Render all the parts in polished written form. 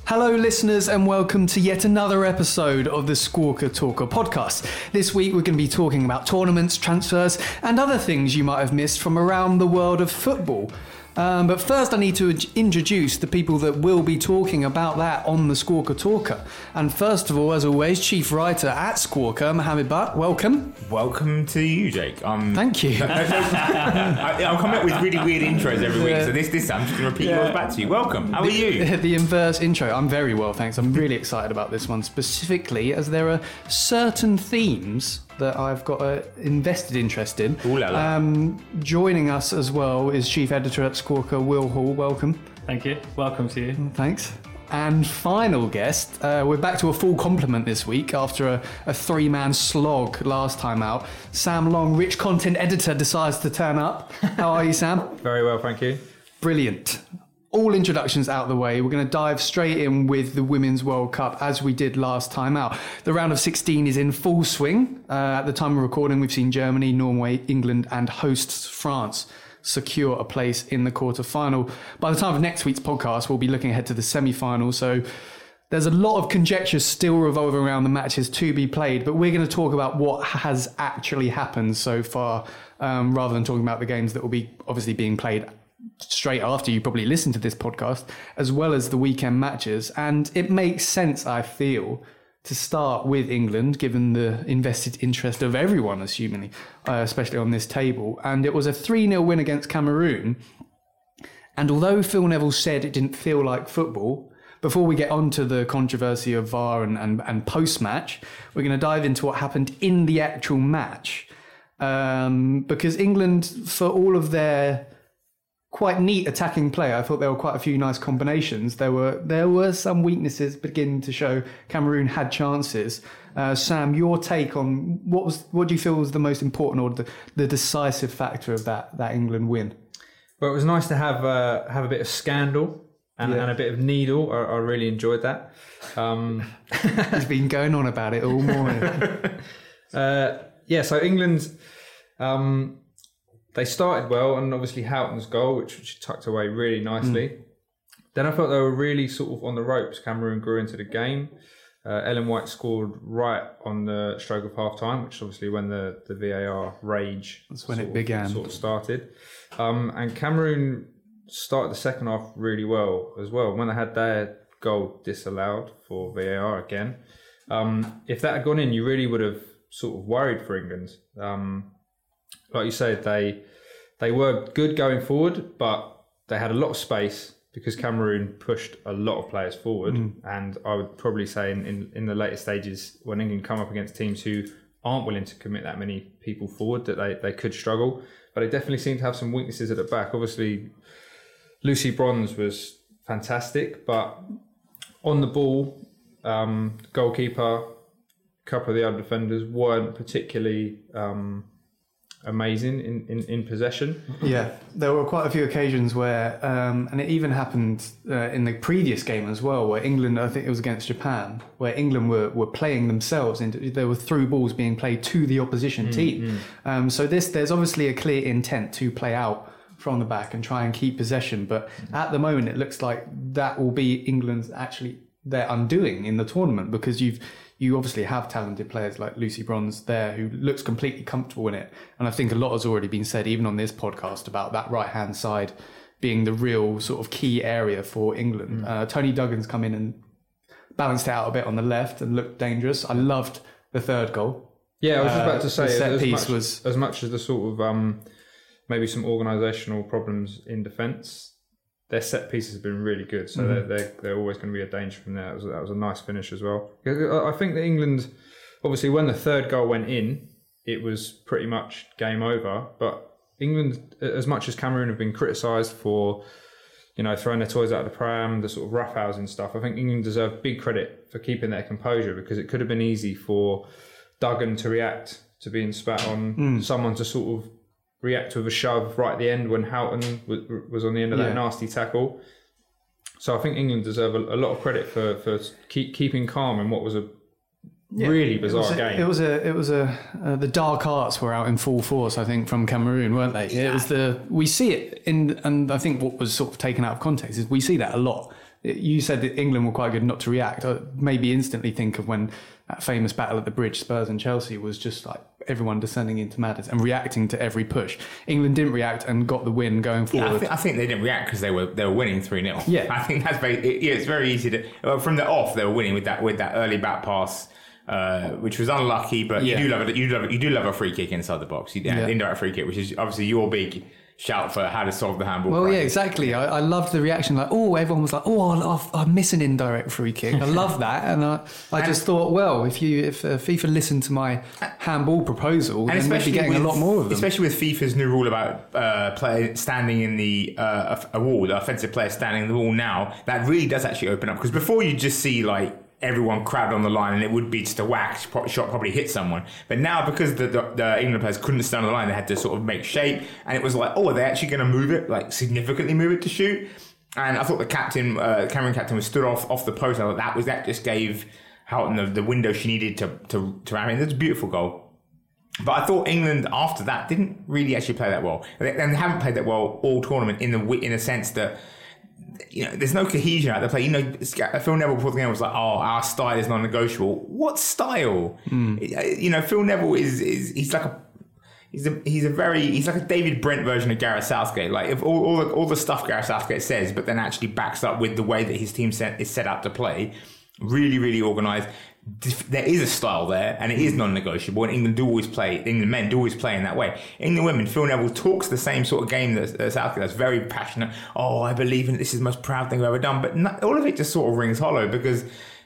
Hello listeners and welcome to yet another episode of the Squawka Talker podcast. This week we're going to be talking about tournaments, transfers and other things you might have missed from around the world of football. But first I need to introduce the people that will be talking about that on the Squawka Talker. And first of all, as always, Chief Writer at Squawka, Mohammed Butt, welcome. Welcome to you, Jake. Thank you. I'll come up with really weird intros every week, so this time I'm just going to repeat yours back to you. Welcome. How are you? The inverse intro. I'm very well, thanks. I'm really excited about this one, specifically as there are certain themes that I've got an invested interest in. Ooh la la. Joining us as well is Chief Editor at Squawka, Will Hall. Welcome. Thank you. Welcome to you. Thanks. And final guest, we're back to a full complement this week after a three-man slog last time out. Sam Long, Rich Content Editor, decides to turn up. How are you, Sam? Very well, thank you. Brilliant. All introductions out of the way. We're going to dive straight in with the Women's World Cup as we did last time out. The round of 16 is in full swing. At the time of recording, we've seen Germany, Norway, England and hosts France secure a place in the quarter-final. By the time of next week's podcast, we'll be looking ahead to the semi-final. So there's a lot of conjecture still revolving around the matches to be played, but we're going to talk about what has actually happened so far, rather than talking about the games that will be obviously being played straight after you probably listen to this podcast, as well as the weekend matches. And it makes sense, I feel, to start with England, given the invested interest of everyone, assumingly, especially on this table. And it was a 3-0 win against Cameroon. And although Phil Neville said it didn't feel like football, before we get on to the controversy of VAR and post-match, we're going to dive into what happened in the actual match. Because England, for all of their quite neat attacking play, I thought there were quite a few nice combinations. There were some weaknesses beginning to show. Cameroon had chances. Sam, your take on what do you feel was the most important or the decisive factor of that England win? Well, it was nice to have a bit of scandal and a bit of needle. I really enjoyed that. He's been going on about it all morning. So England, they started well, and obviously Houghton's goal, which tucked away really nicely. Then I felt they were really sort of on the ropes. Cameroon grew into the game. Ellen White scored right on the stroke of half time, which is obviously when the VAR rage That's when it began. Sort of started. And Cameroon started the second half really well as well. When they had their goal disallowed for VAR again, if that had gone in, you really would have sort of worried for England. Like you said, they were good going forward, but they had a lot of space because Cameroon pushed a lot of players forward. And I would probably say in the later stages, when England come up against teams who aren't willing to commit that many people forward, that they could struggle. But they definitely seem to have some weaknesses at the back. Obviously, Lucy Bronze was fantastic, but on the ball, goalkeeper, a couple of the other defenders weren't particularly amazing in possession. Yeah, there were quite a few occasions where, and it even happened in the previous game as well, where England, I think it was against Japan, where England were playing themselves. There were through balls being played to the opposition team. So there's obviously a clear intent to play out from the back and try and keep possession. But at the moment, it looks like that will be England's actually their undoing in the tournament, because you obviously have talented players like Lucy Bronze there who looks completely comfortable in it. And I think a lot has already been said, even on this podcast, about that right-hand side being the real sort of key area for England. Tony Duggan's come in and balanced it out a bit on the left and looked dangerous. I loved the third goal. Yeah, I was just about to say, the set piece as much as the sort of maybe some organisational problems in defence, their set pieces have been really good, so they're always going to be a danger from there. That was a nice finish as well. I think that England, obviously, when the third goal went in, it was pretty much game over. But England, as much as Cameroon have been criticised for, throwing their toys out of the pram, the sort of roughhousing stuff, I think England deserve big credit for keeping their composure, because it could have been easy for Duggan to react to being spat on, someone to sort of react with a shove right at the end when Houghton was on the end of that nasty tackle. So I think England deserve a lot of credit for keeping calm in what was a really bizarre game. It was the dark arts were out in full force, I think, from Cameroon, weren't they? Yeah. It was we see it in, and I think what was sort of taken out of context is we see that a lot You said that England were quite good not to react. I maybe instantly think of when that famous battle at the bridge, Spurs and Chelsea, was just like everyone descending into madness and reacting to every push. England didn't react and got the win going forward. I think they didn't react because they were winning 3-0. Yeah, I think that's it's very easy to. From the off, they were winning with that early back pass. Which was unlucky, but you do love a free kick inside the box. Indirect free kick, which is obviously your big shout for how to solve the handball. Well, crisis. yeah, exactly. I loved the reaction. Like, everyone was like, I miss an indirect free kick. I love that, and I just thought, well, if FIFA listened to my handball proposal, then we'd be getting a lot more of them. Especially with FIFA's new rule about player standing in the offensive player standing in the wall now, that really does actually open up, because before you just see like everyone crowded on the line and it would be just a whack shot, probably hit someone. But now, because the England players couldn't stand on the line, they had to sort of make shape, and it was like, are they actually going to move it, like significantly move it to shoot? And I thought the captain, Cameroon captain, was stood off the post. I thought that just gave Houghton the window she needed to ram in. That's a beautiful goal. But I thought England after that didn't really actually play that well, and they haven't played that well all tournament in a sense that, there's no cohesion out there. Play. Phil Neville before the game was like, our style is non-negotiable. What style? Phil Neville he's like a David Brent version of Gareth Southgate. Like, if all the stuff Gareth Southgate says, but then actually backs up with the way that his team is set up to play. Really, really organised. There is a style there, and it is non-negotiable. And England men do always play in that way. England women, Phil Neville talks the same sort of game that Southgate does, very passionate. I believe in it. This is the most proud thing I've ever done. But all of it just sort of rings hollow because,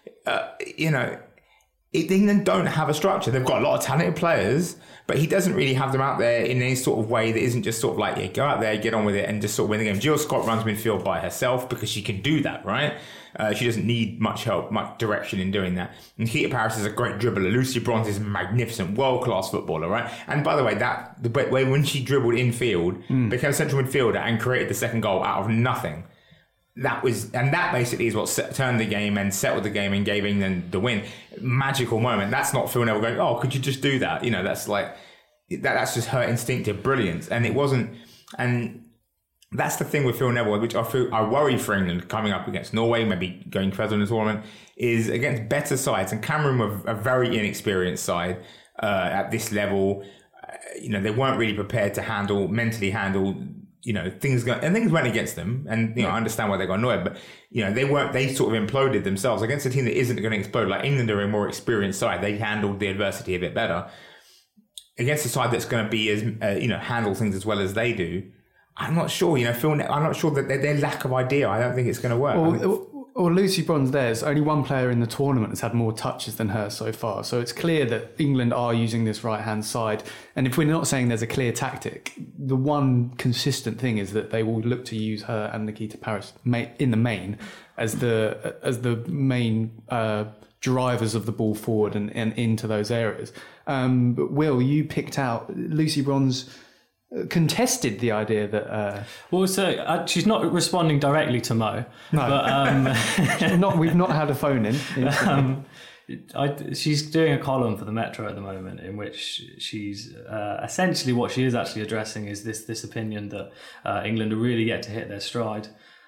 England don't have a structure. They've got a lot of talented players, but he doesn't really have them out there in any sort of way that isn't just sort of like, go out there, get on with it, and just sort of win the game. Jill Scott runs midfield by herself because she can do that, right? She doesn't need much help, much direction in doing that. Nikita Parris is a great dribbler. Lucy Bronze is a magnificent, world-class footballer, right? And by the way, the way when she dribbled infield, became a central midfielder and created the second goal out of nothing. That basically is what turned the game and settled the game and gave England the win. Magical moment. That's not Phil Neville going, could you just do that? That's like, that's just her instinctive brilliance. And it wasn't, and that's the thing with Phil Neville, which I worry for England coming up against Norway, maybe going further in the tournament, is against better sides. And Cameroon were a very inexperienced side at this level. They weren't really prepared to mentally handle things went against them, and I understand why they got annoyed, but they sort of imploded themselves against a team that isn't going to explode. Like England are a more experienced side; they handled the adversity a bit better. Against a side that's going to be as handle things as well as they do, I'm not sure. I'm not sure that their lack of idea. I don't think it's going to work. Or Lucy Bronze, there's only one player in the tournament that's had more touches than her so far. So it's clear that England are using this right-hand side. And if we're not saying there's a clear tactic, the one consistent thing is that they will look to use her and Nikita Parris in the main as the main drivers of the ball forward and into those areas. But Will, you picked out Lucy Bronze. Contested the idea that she's not responding directly to Mo. No, but, we've not had a phone in. She's doing a column for the Metro at the moment in which she's essentially what she is actually addressing is this opinion that England are really yet to hit their stride,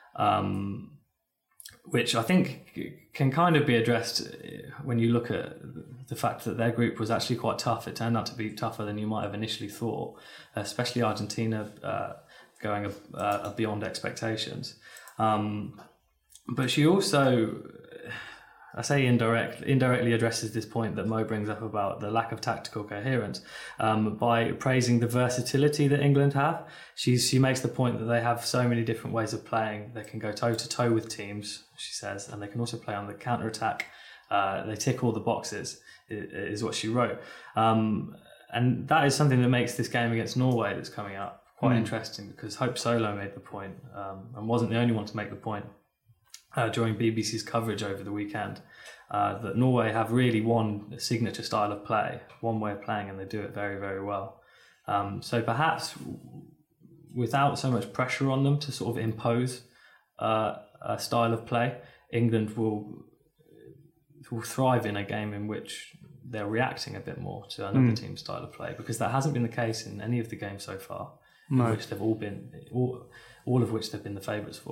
which I think can kind of be addressed when you look at the fact that their group was actually quite tough. It turned out to be tougher than you might have initially thought, especially Argentina going beyond expectations. But she also, I say indirectly addresses this point that Mo brings up about the lack of tactical coherence by praising the versatility that England have. She makes the point that they have so many different ways of playing. They can go toe-to-toe with teams, she says, and they can also play on the counter-attack. They tick all the boxes, is what she wrote. And that is something that makes this game against Norway that's coming up quite interesting, because Hope Solo made the point and wasn't the only one to make the point during BBC's coverage over the weekend, that Norway have really one signature style of play, one way of playing, and they do it very, very well. So perhaps without so much pressure on them to sort of impose a style of play, England will thrive in a game in which they're reacting a bit more to another team's style of play, because that hasn't been the case in any of the games so far, in which they've all of which they've been the favourites for.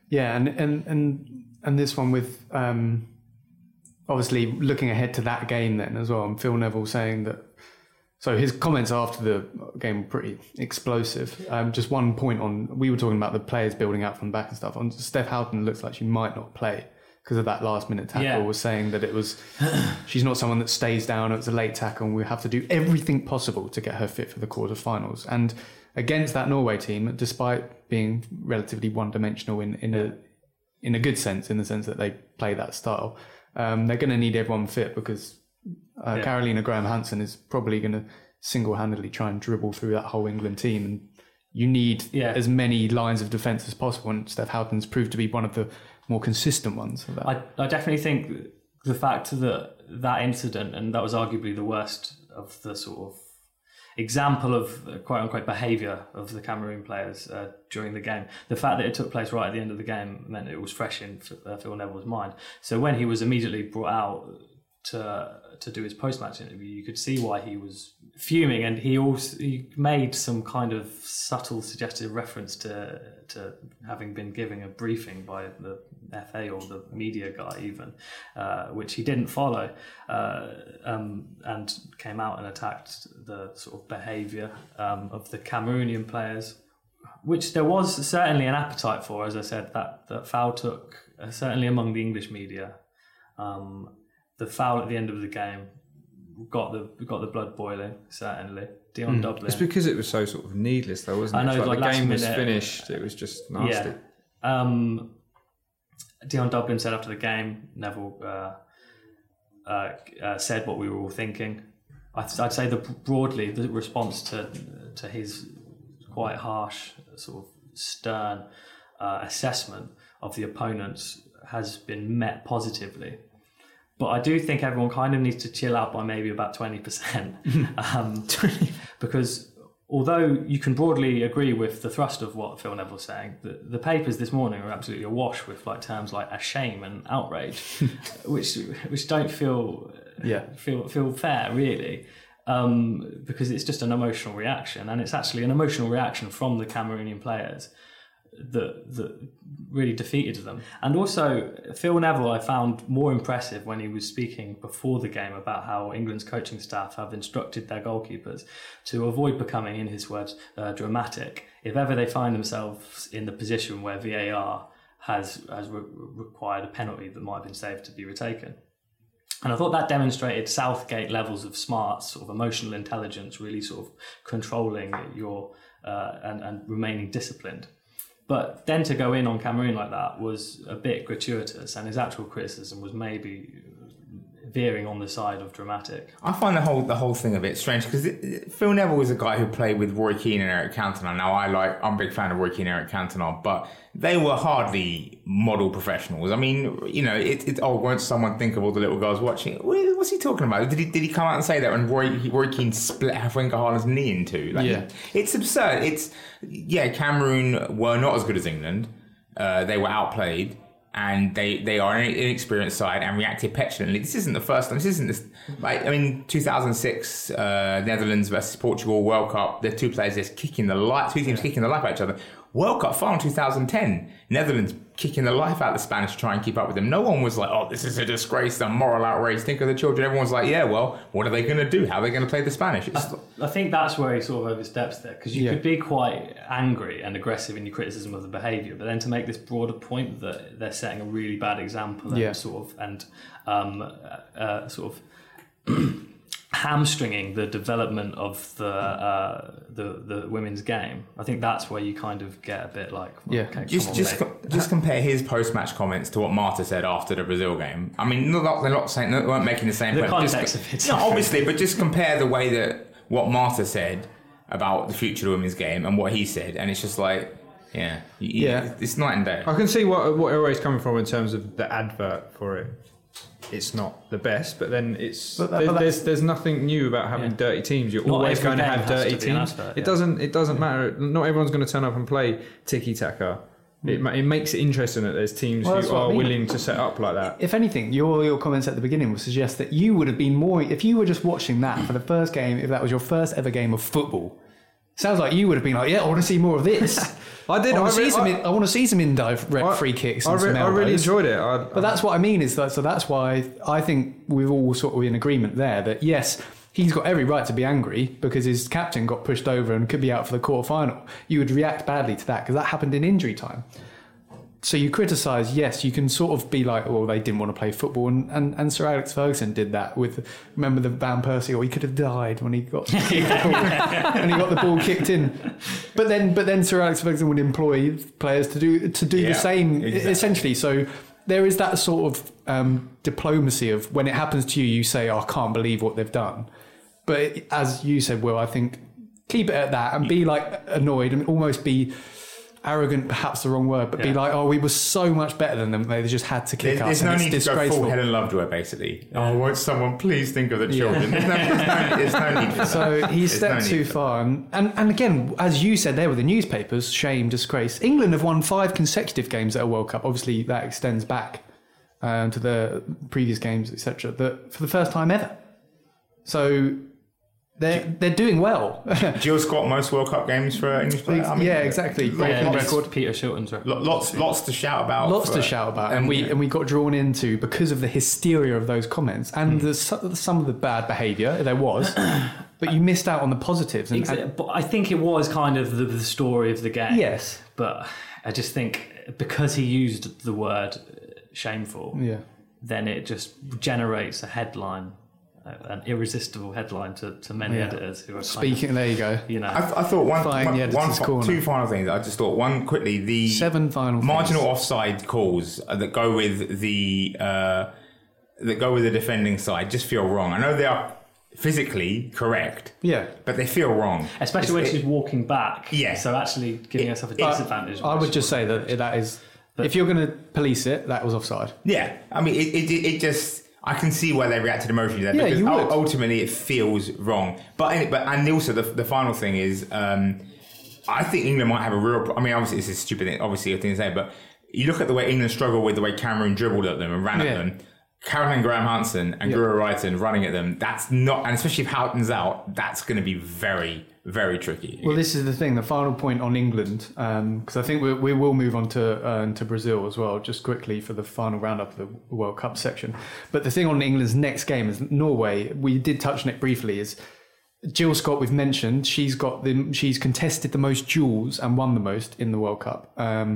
Yeah, and this one with obviously looking ahead to that game then as well, and Phil Neville saying that. So his comments after the game were pretty explosive. Just one point we were talking about the players building out from the back and stuff. On Steph Houghton looks like she might not play because of that last minute tackle. Yeah. Was saying that she's not someone that stays down. It's a late tackle, and we have to do everything possible to get her fit for the quarterfinals. And against that Norway team, despite being relatively one-dimensional in a good sense, in the sense that they play that style, they're going to need everyone fit because. Carolina Graham Hansen is probably going to single-handedly try and dribble through that whole England team, and you need as many lines of defence as possible, and Steph Houghton's proved to be one of the more consistent ones of that. I definitely think the fact that incident, and that was arguably the worst of the sort of example of quote-unquote behaviour of the Cameroon players during the game, the fact that it took place right at the end of the game meant it was fresh in Phil Neville's mind. So when he was immediately brought out to do his post-match interview, you could see why he was fuming, and he made some kind of subtle suggestive reference to having been giving a briefing by the FA or the media guy even, which he didn't follow, and came out and attacked the sort of behaviour of the Cameroonian players, which there was certainly an appetite for, as I said, that foul took, certainly among the English media. The foul at the end of the game got the blood boiling, certainly. Dion Dublin. It's because it was so sort of needless, though, wasn't it? I know, like the game was minute, finished. It was just nasty. Yeah. Dion Dublin said after the game, Neville said what we were all thinking. I'd say broadly the response to his quite harsh, sort of stern assessment of the opponents has been met positively. But I do think everyone kind of needs to chill out by maybe about 20%. Because although you can broadly agree with the thrust of what Phil Neville's saying, the papers this morning are absolutely awash with like terms like a shame and outrage, which don't feel fair, really. Because it's just an emotional reaction, and it's actually an emotional reaction from the Cameroonian players that really defeated them. And also Phil Neville I found more impressive when he was speaking before the game about how England's coaching staff have instructed their goalkeepers to avoid becoming, in his words, dramatic if ever they find themselves in the position where VAR has required a penalty that might have been saved to be retaken. And I thought that demonstrated Southgate levels of smart, sort of emotional intelligence, really sort of controlling your and remaining disciplined. But then to go in on Cameroon like that was a bit gratuitous, and his actual criticism was maybe veering on the side of dramatic. I find the whole thing a bit strange because Phil Neville was a guy who played with Roy Keane and Eric Cantona. Now I'm a big fan of Roy Keane and Eric Cantona, but they were hardly model professionals. I mean, you know, won't someone think of all the little girls watching? What's he talking about? Did he come out and say that when Roy Keane split Hafwinka Haaland's knee in two? It's absurd. Cameroon were not as good as England. They were outplayed. And they are an inexperienced side and reacted petulantly. This isn't the first time. 2006 Netherlands versus Portugal World Cup. The two players just kicking the life. Two teams kicking the life out of each other. World Cup final 2010. Netherlands kicking the life out of the Spanish to try and keep up with them. No one was like, "Oh, this is a disgrace, a moral outrage." Think of the children. Everyone's like, "Yeah, well, what are they going to do? How are they going to play the Spanish?" I think that's where he sort of oversteps there, because you could be quite angry and aggressive in your criticism of the behaviour, but then to make this broader point that they're setting a really bad example and sort of hamstringing the development of the women's game. I think that's where you kind of get a bit like, okay, just compare his post-match comments to what Marta said after the Brazil game. I mean, they're not saying, they weren't making the same point. The context of it. No, obviously, but just compare the way that what Marta said about the future of the women's game and what he said, and it's just like, it's night and day. I can see what Auray's coming from in terms of the advert for it. It's not the best, but then there's nothing new about having dirty teams. You're always going to have dirty teams. It doesn't matter. Not everyone's going to turn up and play tiki taka. It makes it interesting that there's teams who are willing to set up like that. If anything, your comments at the beginning would suggest that you would have been more, if you were just watching that for the first game, if that was your first ever game of football, Sounds like you would have been like, yeah, I want to see more of this. I did. I want to see some indirect free kicks. And some I really elbows. enjoyed it. But that's what I mean is that. So that's why I think we're all sort of in agreement there that yes, he's got every right to be angry because his captain got pushed over and could be out for the quarter-final. You would react badly to that because that happened in injury time. So you criticise, yes, you can sort of be like, well, they didn't want to play football. And Sir Alex Ferguson did that with, remember the Van Persie, or he could have died when he got the ball, and he got the ball kicked in. But then Sir Alex Ferguson would employ players to do the same, essentially. So there is that sort of diplomacy of when it happens to you, you say, oh, I can't believe what they've done. But as you said, Will, I think keep it at that and be like annoyed and almost be arrogant, perhaps the wrong word, but be like, oh, we were so much better than them. They just had to kick us. There's no need to go full Helen Lovejoy, basically. Oh, won't someone please think of the children? There's no need for that. So he stepped too far. And again, as you said there with the newspapers, shame, disgrace. England have won 5 consecutive games at a World Cup. Obviously, that extends back to the previous games, etc. For the first time ever. So they're doing well. Jill Scott, most World Cup games for English players. I mean, yeah, exactly. Record Peter Shilton's record. Lots to shout about. And we got drawn into because of the hysteria of those comments and some of the bad behaviour there was. But you missed out on the positives. But I think it was kind of the story of the game. Yes. But I just think because he used the word shameful, then it just generates a headline. An irresistible headline to many editors who are speaking. There you go. You know, I thought two final things. I just thought one quickly: the 7 final marginal things. offside calls that go with the defending side just feel wrong. I know they are physically correct, but they feel wrong, especially when she's walking back. Yeah, so actually giving herself a disadvantage. I would just say that is, if you're going to police it, that was offside. Yeah, I mean, it just. I can see why they reacted emotionally there because ultimately it feels wrong. But also the final thing is, I think England might have a real. I mean, obviously this is a stupid thing. Obviously, a thing to say, but you look at the way England struggled with the way Cameroon dribbled at them and ran at them. Caroline Graham-Hansen and Guro Reiten running at them. That's not, and especially if Houghton's out, that's going to be very, very tricky. Well, this is the thing. The final point on England, because I think we will move on to Brazil as well, just quickly for the final roundup of the World Cup section. But the thing on England's next game is Norway. We did touch on it briefly. Is Jill Scott? We've mentioned she's contested the most duels and won the most in the World Cup.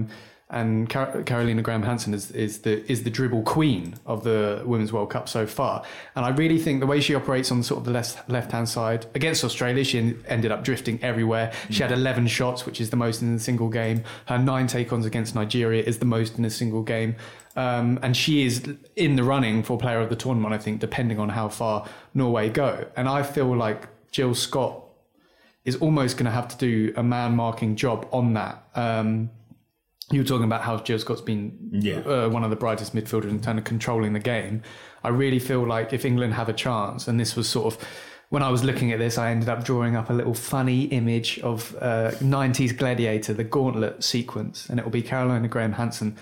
And Carolina Graham-Hansen is the dribble queen of the Women's World Cup so far. And I really think the way she operates on sort of the left-hand side, against Australia, she ended up drifting everywhere. She had 11 shots, which is the most in a single game. Her 9 take-ons against Nigeria is the most in a single game. And she is in the running for player of the tournament, I think, depending on how far Norway go. And I feel like Jill Scott is almost going to have to do a man-marking job on that. You were talking about how Jill Scott's been one of the brightest midfielders in terms of controlling the game. I really feel like if England have a chance, and this was sort of, when I was looking at this, I ended up drawing up a little funny image of 90s Gladiator, the gauntlet sequence, and it will be Carolina Graham-Hansen,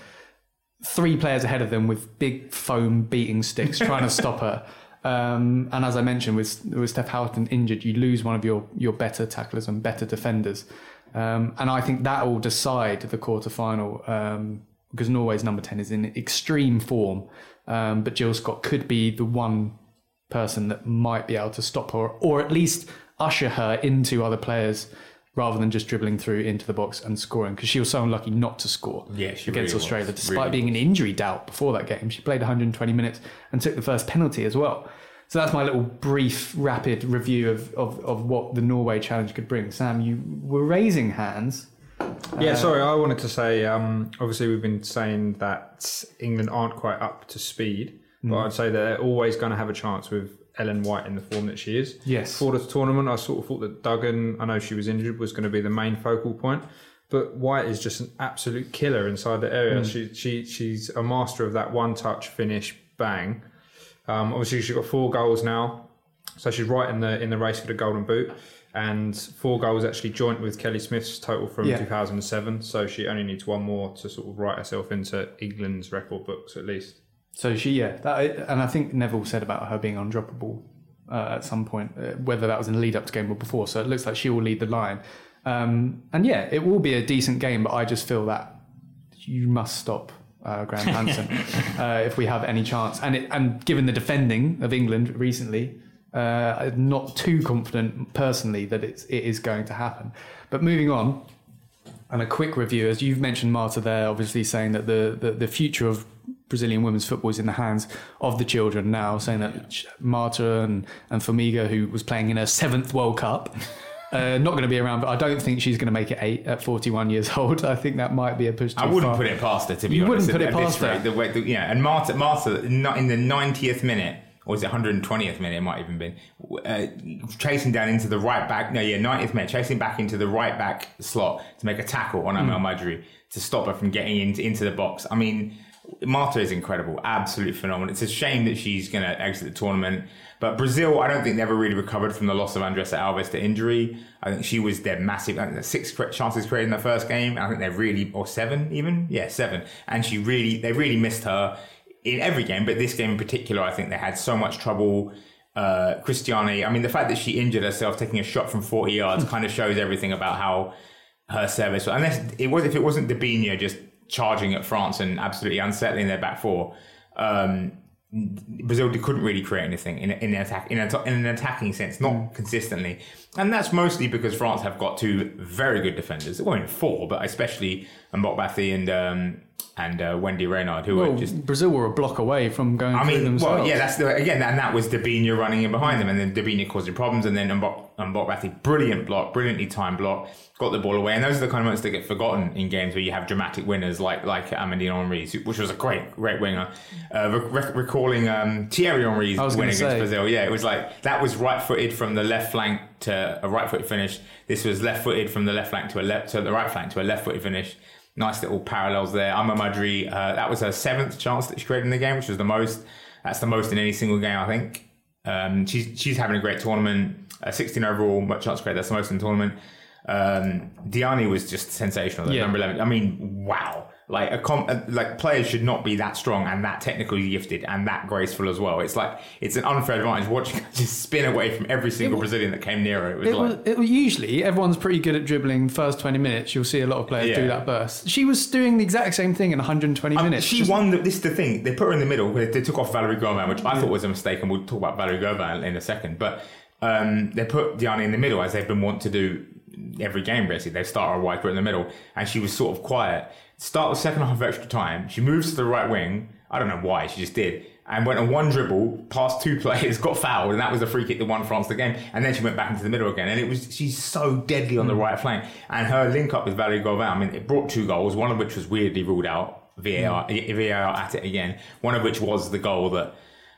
3 players ahead of them with big foam beating sticks trying to stop her. And as I mentioned, with Steph Houghton injured, you lose one of your better tacklers and better defenders. And I think that will decide the quarterfinal because Norway's number 10 is in extreme form. But Jill Scott could be the one person that might be able to stop her or at least usher her into other players rather than just dribbling through into the box and scoring, because she was so unlucky not to score against Australia, despite being an injury doubt before that game. She played 120 minutes and took the first penalty as well. So that's my little brief, rapid review of what the Norway challenge could bring. Sam, you were raising hands. Sorry, I wanted to say, obviously we've been saying that England aren't quite up to speed, but I'd say that they're always going to have a chance with Ellen White in the form that she is. Yes. For the tournament, I sort of thought that Duggan, I know she was injured, was going to be the main focal point. But White is just an absolute killer inside the area. She's a master of that one-touch finish, bang. Obviously, she's got 4 goals now, so she's right in the race for the Golden Boot, and 4 goals actually joint with Kelly Smith's total from 2007. So she only needs 1 more to sort of write herself into England's record books at least. So and I think Neville said about her being undroppable at some point, whether that was in the lead up to game or before. So it looks like she will lead the line. And yeah, it will be a decent game, but I just feel that you must stop Graham Hansen if we have any chance. And given the defending of England recently, I'm not too confident personally that it is going to happen. But moving on, and a quick review, as you've mentioned, Marta there, obviously saying that the future of Brazilian women's football is in the hands of the children now, saying that Marta and Formiga, who was playing in her 7th World Cup, not going to be around, but I don't think she's going to make it 8 at 41 years old. I think that might be a push too far. I wouldn't put it past her, to be honest. You wouldn't put it past her. And Marta, not in the 90th minute, or is it 120th minute? It might even been chasing down into the right back. 90th minute, chasing back into the right back slot to make a tackle on Amel Madri to stop her from getting into the box. I mean, Marta is incredible, absolutely phenomenal. It's a shame that she's going to exit the tournament. But Brazil, I don't think they ever really recovered from the loss of Andressa Alves to injury. I think she was their massive. I think 6 chances created in the first game. I think they really, or 7 even, 7. And they really missed her in every game, but this game in particular, I think they had so much trouble. Cristiane, I mean, the fact that she injured herself taking a shot from 40 yards kind of shows everything about how her service. Unless if it wasn't Debinha just charging at France and absolutely unsettling their back four, Brazil couldn't really create anything in an attacking sense, not consistently, and that's mostly because France have got 2 very good defenders. Well, 4, but especially Mbokbathi and Wendy Reynard, who were just... Brazil were a block away from going through themselves. Well, yeah, and that was Debinha running in behind them, and then Debinha causing problems, and then Mbokbathi, brilliant block, brilliantly timed block, got the ball away, and those are the kind of moments that get forgotten in games where you have dramatic winners like Amandine Henry, which was a great winger. Recalling Thierry Henry's win against Brazil, it was like, that was right-footed from the left flank to a right-footed finish. This was left-footed from the left flank to the right flank to a left-footed finish. Nice little parallels there. Amel Madri, that was her 7th chance that she created in the game, which was the most. That's the most in any single game, I think. She's having a great tournament. 16 overall, much chance created. That's the most in the tournament. Diani was just sensational. Number 11. I mean, wow. Like players should not be that strong and that technically gifted and that graceful as well. It's like, it's an unfair advantage watching her just spin away from every single Brazilian that came near her. It was usually everyone's pretty good at dribbling. First 20 minutes, you'll see a lot of players do that burst. She was doing the exact same thing in 120 minutes. She won. This is the thing. They put her in the middle. They took off Valerie Gauvin, which I thought was a mistake, and we'll talk about Valerie Gauvin in a second. But they put Diani in the middle, as they've been wont to do every game, basically. They start her wide, put her in the middle, and she was sort of quiet. Start the second half of extra time. She moves to the right wing. I don't know why, she just did. And went on one dribble, past 2 players, got fouled, and that was the free kick that won France the game. And then she went back into the middle again. And she's so deadly on the right flank. And her link up with Valerie Gauvin, I mean, it brought 2 goals, one of which was weirdly ruled out. VAR at it again. One of which was the goal that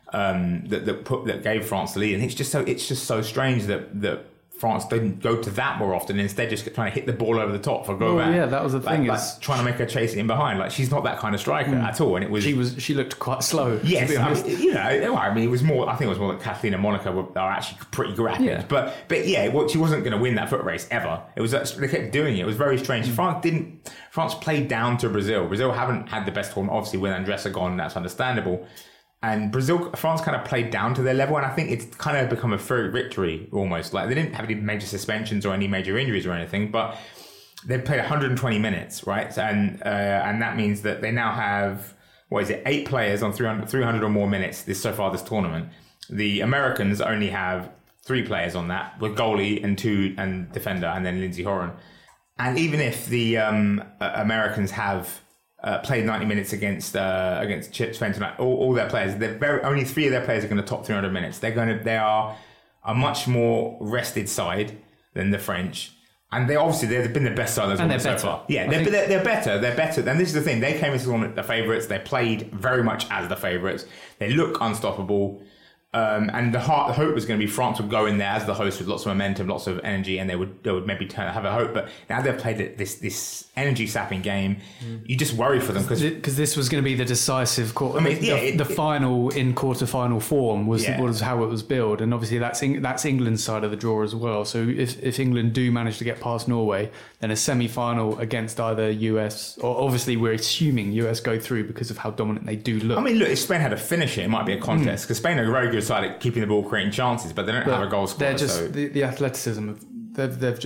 gave France the lead. And it's just so strange that France didn't go to that more often, instead just trying to hit the ball over the top for Gauvin. Well, yeah, that was the thing. Like trying to make her chase it in behind. Like, she's not that kind of striker at all. And it was she looked quite slow. Yes, it was more. I think it was more that Kathleen and Monica are actually pretty rapid. Yeah. But she wasn't going to win that foot race ever. It was they kept doing it. It was very strange. France played down to Brazil. Brazil haven't had the best form. Obviously, with Andressa gone, that's understandable. And France kind of played down to their level, and I think it's kind of become a furry victory almost. Like, they didn't have any major suspensions or any major injuries or anything, but they played 120 minutes, right? And that means that they now have 8 players on 300 or more minutes so far this tournament. The Americans only have 3 players on that, with goalie and 2 and defender, and then Lindsay Horan. And even if the Americans have played 90 minutes against Spain tonight, all their players, only 3 of their players are going to top 300 minutes. They are a much more rested side than the French, and they've been the best side so far. Yeah, they're better. They're better. And this is the thing: they came into the tournament the favourites. They played very much as the favourites. They look unstoppable. And the hope was going to be France would go in there as the host with lots of momentum, lots of energy, and they would maybe have a hope. But now they've played this energy sapping game, you just worry for them because this was going to be the decisive quarter. The final in quarter-final form was how it was billed, and obviously that's England's side of the draw as well. So if England do manage to get past Norway, then a semi-final against either US, or obviously we're assuming US go through because of how dominant they do look. I mean, look, if Spain had to finish it might be a contest, because Spain are very good side at keeping the ball, creating chances, but they don't have a goal scorer. They're just the athleticism. They've just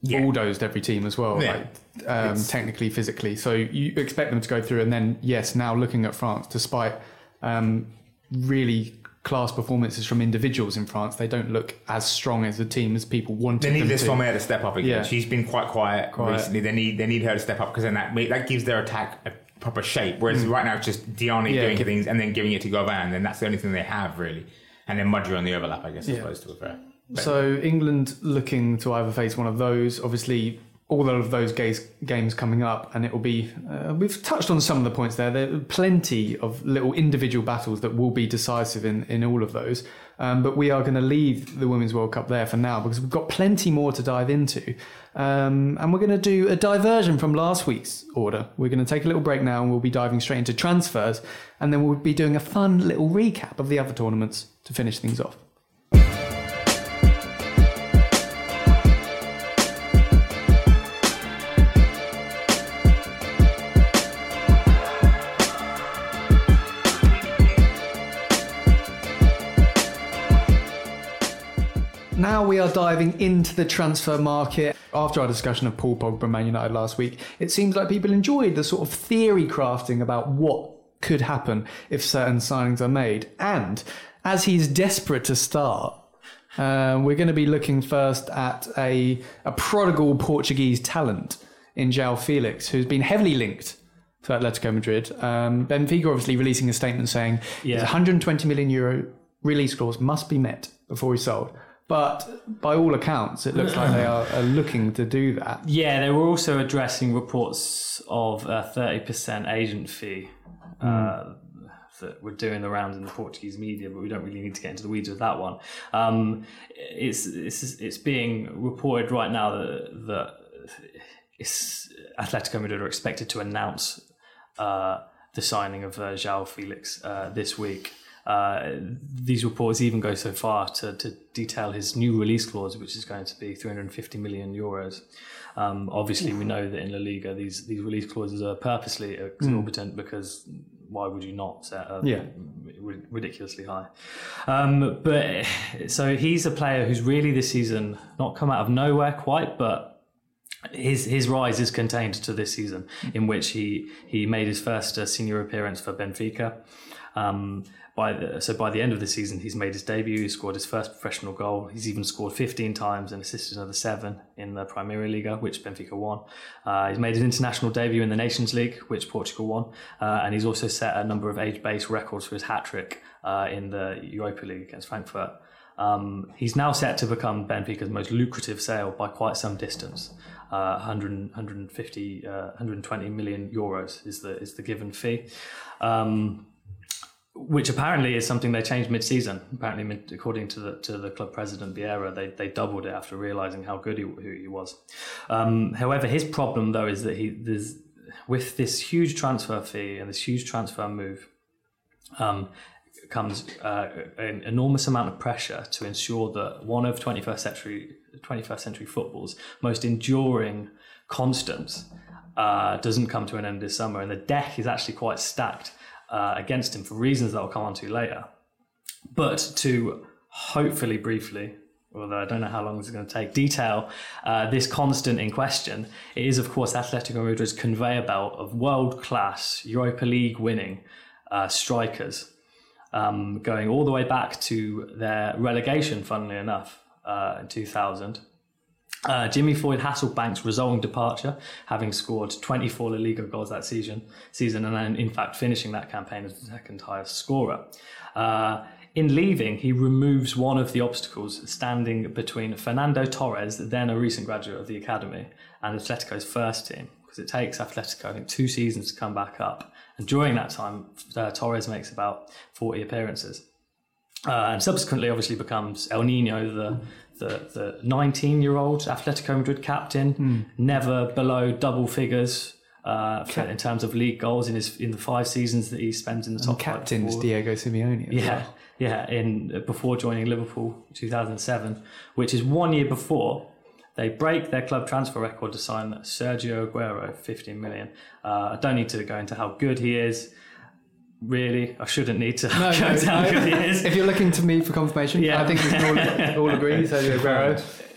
bulldozed every team as well, technically, physically. So you expect them to go through, and then now looking at France, despite really class performances from individuals in France, they don't look as strong as a team as people wanted them to. They need Sommer to step up again. Yeah. She's been quite quiet recently. They need her to step up, because then that gives their attack a proper shape. Whereas right now it's just Diani doing things and then giving it to Gauvin, and that's the only thing they have really. And then Mudry on the overlap, I guess, as opposed to a fair. So England looking to either face one of those. Obviously, all of those games coming up, and it will be, we've touched on some of the points there. There are plenty of little individual battles that will be decisive in all of those. But we are going to leave the Women's World Cup there for now, because we've got plenty more to dive into. And we're going to do a diversion from last week's order. We're going to take a little break now, and we'll be diving straight into transfers. And then we'll be doing a fun little recap of the other tournaments to finish things off. Now we are diving into the transfer market. After our discussion of Paul Pogba and Man United last week, it seems like people enjoyed the sort of theory crafting about what could happen if certain signings are made. And as he's desperate to start, we're going to be looking first at a prodigal Portuguese talent in João Felix, who's been heavily linked to Atletico Madrid. Benfica obviously releasing a statement saying his 120 million euro release clause must be met before he's sold. But by all accounts, it looks like they are looking to do that. Yeah, they were also addressing reports of a 30% agent fee that were doing the rounds in the Portuguese media, but we don't really need to get into the weeds with that one. It's being reported right now that Atletico Madrid are expected to announce the signing of João Felix this week. These reports even go so far to detail his new release clause, which is going to be 350 million euros. Obviously, we know that in La Liga, these release clauses are purposely exorbitant because why would you not set ridiculously high? But so he's a player who's really this season not come out of nowhere quite, but his rise is contained to this season, in which he made his first senior appearance for Benfica. By the end of the season, he's made his debut. He scored his first professional goal. He's even scored 15 times and assisted another 7 in the Primeira Liga, which Benfica won. He's made his international debut in the Nations League, which Portugal won. And he's also set a number of age-based records for his hat-trick in the Europa League against Frankfurt. He's now set to become Benfica's most lucrative sale by quite some distance. 120 million euros is the given fee. Which apparently is something they changed mid-season. Apparently, according to the club president Vieira, they doubled it after realising how good he was. However, his problem though is that with this huge transfer fee and this huge transfer move comes an enormous amount of pressure to ensure that one of 21st century football's most enduring constants doesn't come to an end this summer, and the deck is actually quite stacked against him for reasons that I'll come on to later. But to hopefully briefly, although I don't know how long this is going to take, detail this constant in question, it is of course Atletico Madrid's conveyor belt of world-class Europa League winning strikers, going all the way back to their relegation, funnily enough, in 2000. Jimmy Floyd Hasselbank's resulting departure, having scored 24 La Liga goals that season, and then in fact finishing that campaign as the second highest scorer. In leaving, he removes one of the obstacles standing between Fernando Torres, then a recent graduate of the academy, and Atletico's first team, because it takes Atletico, I think, 2 seasons to come back up. And during that time, Torres makes about 40 appearances. And subsequently, obviously, becomes El Nino, the 19-year-old Atletico Madrid captain, never below double figures in terms of league goals in the 5 seasons that he spends in the top. Captain's Diego Simeone. Before joining Liverpool in 2007, which is 1 year before they break their club transfer record to sign Sergio Aguero, 15 million. I don't need to go into how good he is. Really, I shouldn't need to go into how good he is. If you're looking to me for confirmation, I think we can all agree Sergio Aguero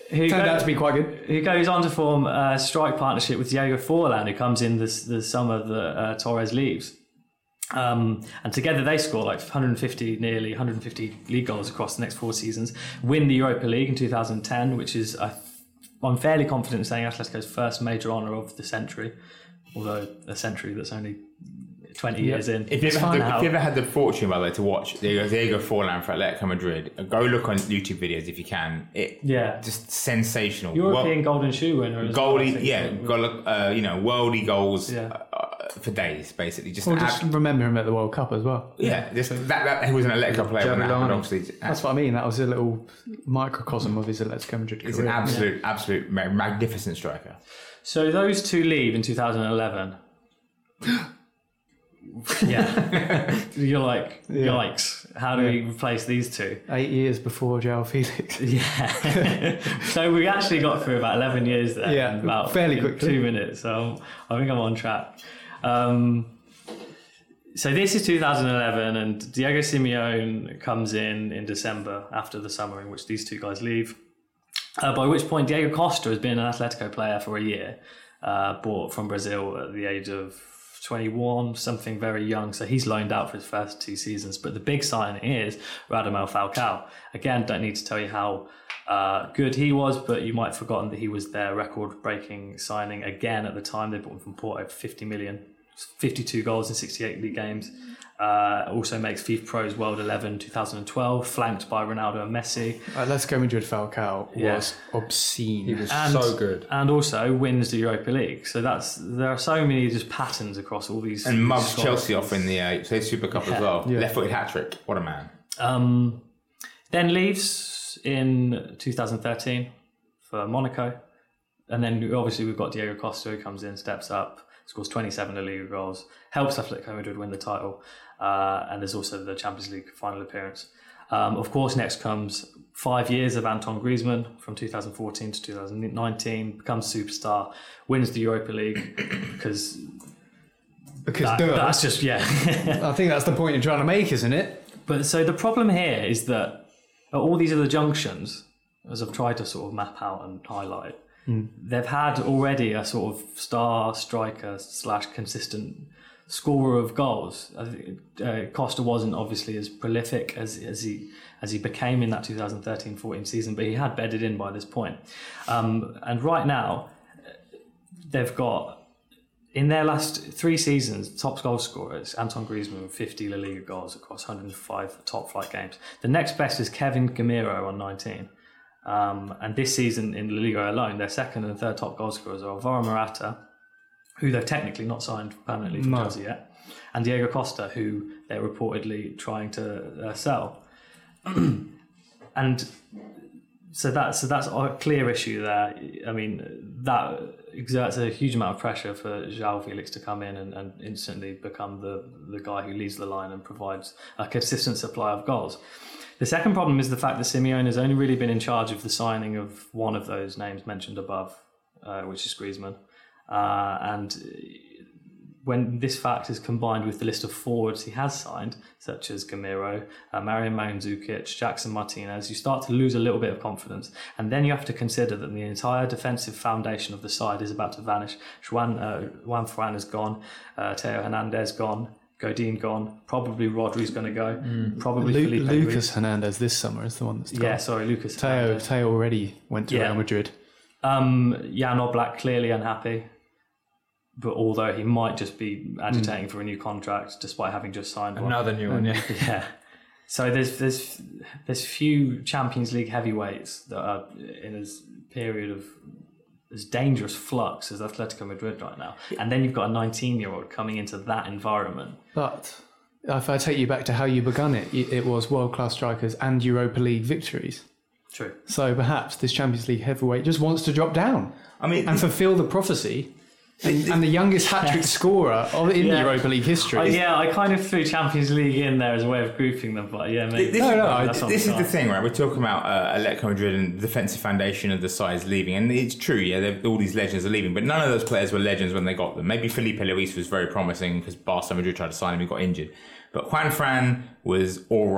Who Turned out to be quite good. Who goes on to form a strike partnership with Diego Forlan, who comes in the summer that Torres leaves. And together they score like nearly 150 league goals across the next 4 seasons, win the Europa League in 2010, which is, I'm fairly confident in saying, Atletico's first major honour of the century, although a century that's only 20 years in. If you ever had the fortune, by the way, to watch Diego Forlan for Atletico Madrid, go look on YouTube videos if you can. Just sensational. European Golden Shoe winner. Goalie, worldly goals for days, basically. Just remember him at the World Cup as well. Yeah, he was an Atletico player when that happened, obviously. That's what I mean. That was a little microcosm of his Atletico Madrid career. He's an absolute magnificent striker. So those two leave in 2011. Yeah. You're like, yikes. How do we replace these two? 8 years before João Felix. Yeah. So we actually got through about 11 years there. Yeah, about fairly quickly. 2 minutes. So I think I'm on track. So this is 2011, and Diego Simeone comes in December after the summer in which these two guys leave. By which point Diego Costa has been an Atletico player for a year, bought from Brazil at the age of 21, something very young. So he's loaned out for his first 2 seasons. But the big sign is Radamel Falcao. Again, don't need to tell you how good he was, but you might have forgotten that he was their record-breaking signing again at the time. They bought him from Porto for 50 million, 52 goals in 68 league games. Also makes FIFA Pro's World 11 2012, flanked by Ronaldo and Messi. Let's go Madrid. Falcao was obscene. He was so good. And also wins the Europa League. So there are so many just patterns across all these. And mugs Chelsea off in the Super Cup as well. Yeah. Left-footed hat-trick. What a man. Then leaves in 2013 for Monaco. And then obviously we've got Diego Costa, who comes in, steps up, scores 27 La Liga goals, helps Atletico Madrid win the title. And there's also the Champions League final appearance. Of course, next comes 5 years of Antoine Griezmann from 2014 to 2019, becomes superstar, wins the Europa League because that's just, I think that's the point you're trying to make, isn't it? But so the problem here is that at all these other junctions, as I've tried to sort of map out and highlight, they've had already a sort of star striker / consistent scorer of goals. Costa wasn't obviously as prolific as he became in that 2013-14 season, but he had bedded in by this point. And right now, they've got, in their last 3 seasons, top goal scorers, Antoine Griezmann with 50 La Liga goals across 105 top flight games. The next best is Kevin Gamero on 19. And this season in La Liga alone, their second and third top goal scorers are Alvaro Morata, who they've technically not signed permanently for Chelsea yet, and Diego Costa, who they're reportedly trying to sell. And so that's a clear issue there. I mean, that exerts a huge amount of pressure for João Felix to come in and instantly become the guy who leads the line and provides a consistent supply of goals. The second problem is the fact that Simeone has only really been in charge of the signing of one of those names mentioned above, which is Griezmann. And when this fact is combined with the list of forwards he has signed, such as Gamero, Marian Mandzukic, Jackson Martinez, you start to lose a little bit of confidence. And then you have to consider that the entire defensive foundation of the side is about to vanish. Juan Fran is gone, Theo Hernandez gone, Godin gone, probably Rodri's going to go, probably Felipe Lucas Luis. Hernandez this summer is the one that's gone. Yeah, sorry, Lucas Hernandez. Theo already went to Real Madrid. Jan Oblak clearly unhappy, but although he might just be agitating for a new contract despite having just signed one. Another new one, yeah. Yeah. So there's few Champions League heavyweights that are in a period of as dangerous flux as Atletico Madrid right now. And then you've got a 19-year-old coming into that environment. But if I take you back to how you begun it was world-class strikers and Europa League victories. True. So perhaps this Champions League heavyweight just wants to drop down and fulfill the prophecy. And the youngest hat-trick scorer in Europa League history. I kind of threw Champions League in there as a way of grouping them, but maybe. This is the thing, right? We're talking about Atletico Madrid and the defensive foundation of the side is leaving. And it's true, all these legends are leaving, but none of those players were legends when they got them. Maybe Felipe Luis was very promising because Barca Madrid tried to sign him and got injured. But Juan Fran was all right.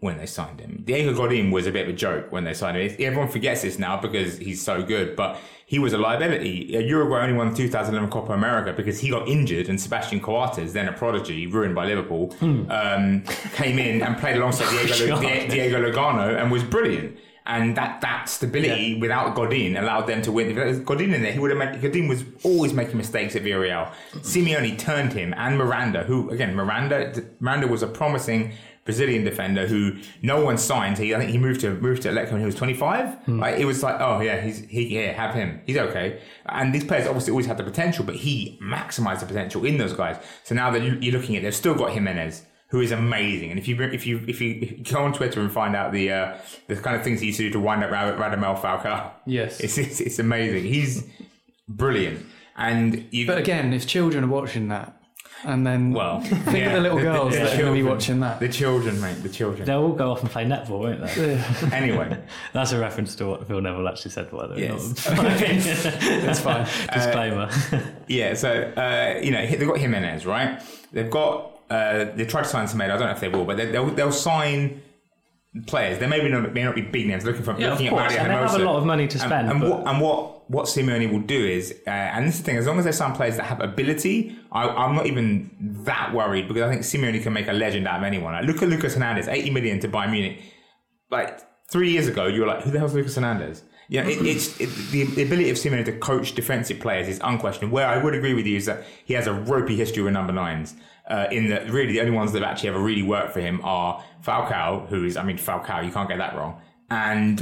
when they signed him. Diego Godin was a bit of a joke when they signed him. Everyone forgets this now because he's so good, but he was a liability. Uruguay only won the 2011 Copa America because he got injured, and Sebastian Coates, then a prodigy, ruined by Liverpool, came in and played alongside Diego Lugano and was brilliant. And that stability without Godin allowed them to win. If there was Godin in there, Godin was always making mistakes at Villarreal. Simeone turned him, and Miranda, who again, Miranda was a promising Brazilian defender who no one signed. I think he moved to Atletico when he was 25. Like, it was like, oh yeah, have him. He's okay. And these players obviously always had the potential, but he maximised the potential in those guys. So now that you're looking at, they've still got Jimenez, who is amazing. And if you go on Twitter and find out the kind of things he used to do to wind up Radamel Falcao, yes, it's amazing. He's brilliant. But again, if children are watching that, and then think of the little girls that are going to be watching that. The children, mate, the children. They'll all go off and play netball, won't they? Anyway. That's a reference to what Phil Neville actually said, by the way. Yes. That's fine. Disclaimer. So, they've got Jimenez, right? They've got, they tried to sign Semedo. I don't know if they will, but they'll sign players. They may not be big names. Looking at Mario Hermoso. And they have a lot of money to spend. And what Simeone will do is, and this is the thing, as long as they sign players that have ability, I'm not even that worried, because I think Simeone can make a legend out of anyone. Like, look at Lucas Hernandez, 80 million to Bayern Munich. Like 3 years ago, you were like, who the hell's Lucas Hernandez? Yeah, the ability of Simeone to coach defensive players is unquestioned. Where I would agree with you is that he has a ropey history with number nines. In that, really, the only ones that actually ever really worked for him are Falcao, Falcao, you can't get that wrong, and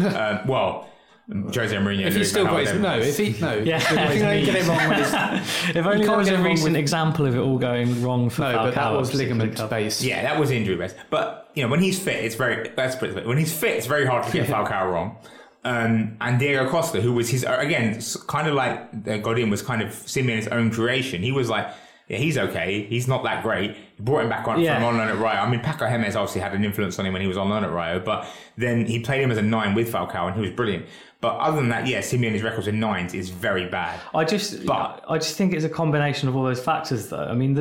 Jose Mourinho. If he still got his you can only get it wrong with his. If only there was a recent example of it all going wrong for Falcao. But that was ligament based. Yeah, that was injury based. But when he's fit, it's very hard to get Falcao wrong. And Diego Costa, who was his, again, kind of like Godin, was kind of Simeone's own creation. He was like, yeah, he's okay. He's not that great. He brought him back on from on loan at Rayo. I mean, Paco Jimenez obviously had an influence on him when he was on loan at Rayo, but then he played him as a 9 with Falcao, and he was brilliant. But other than that, Simeone's records in 9s is very bad. I just think it's a combination of all those factors, though. I mean,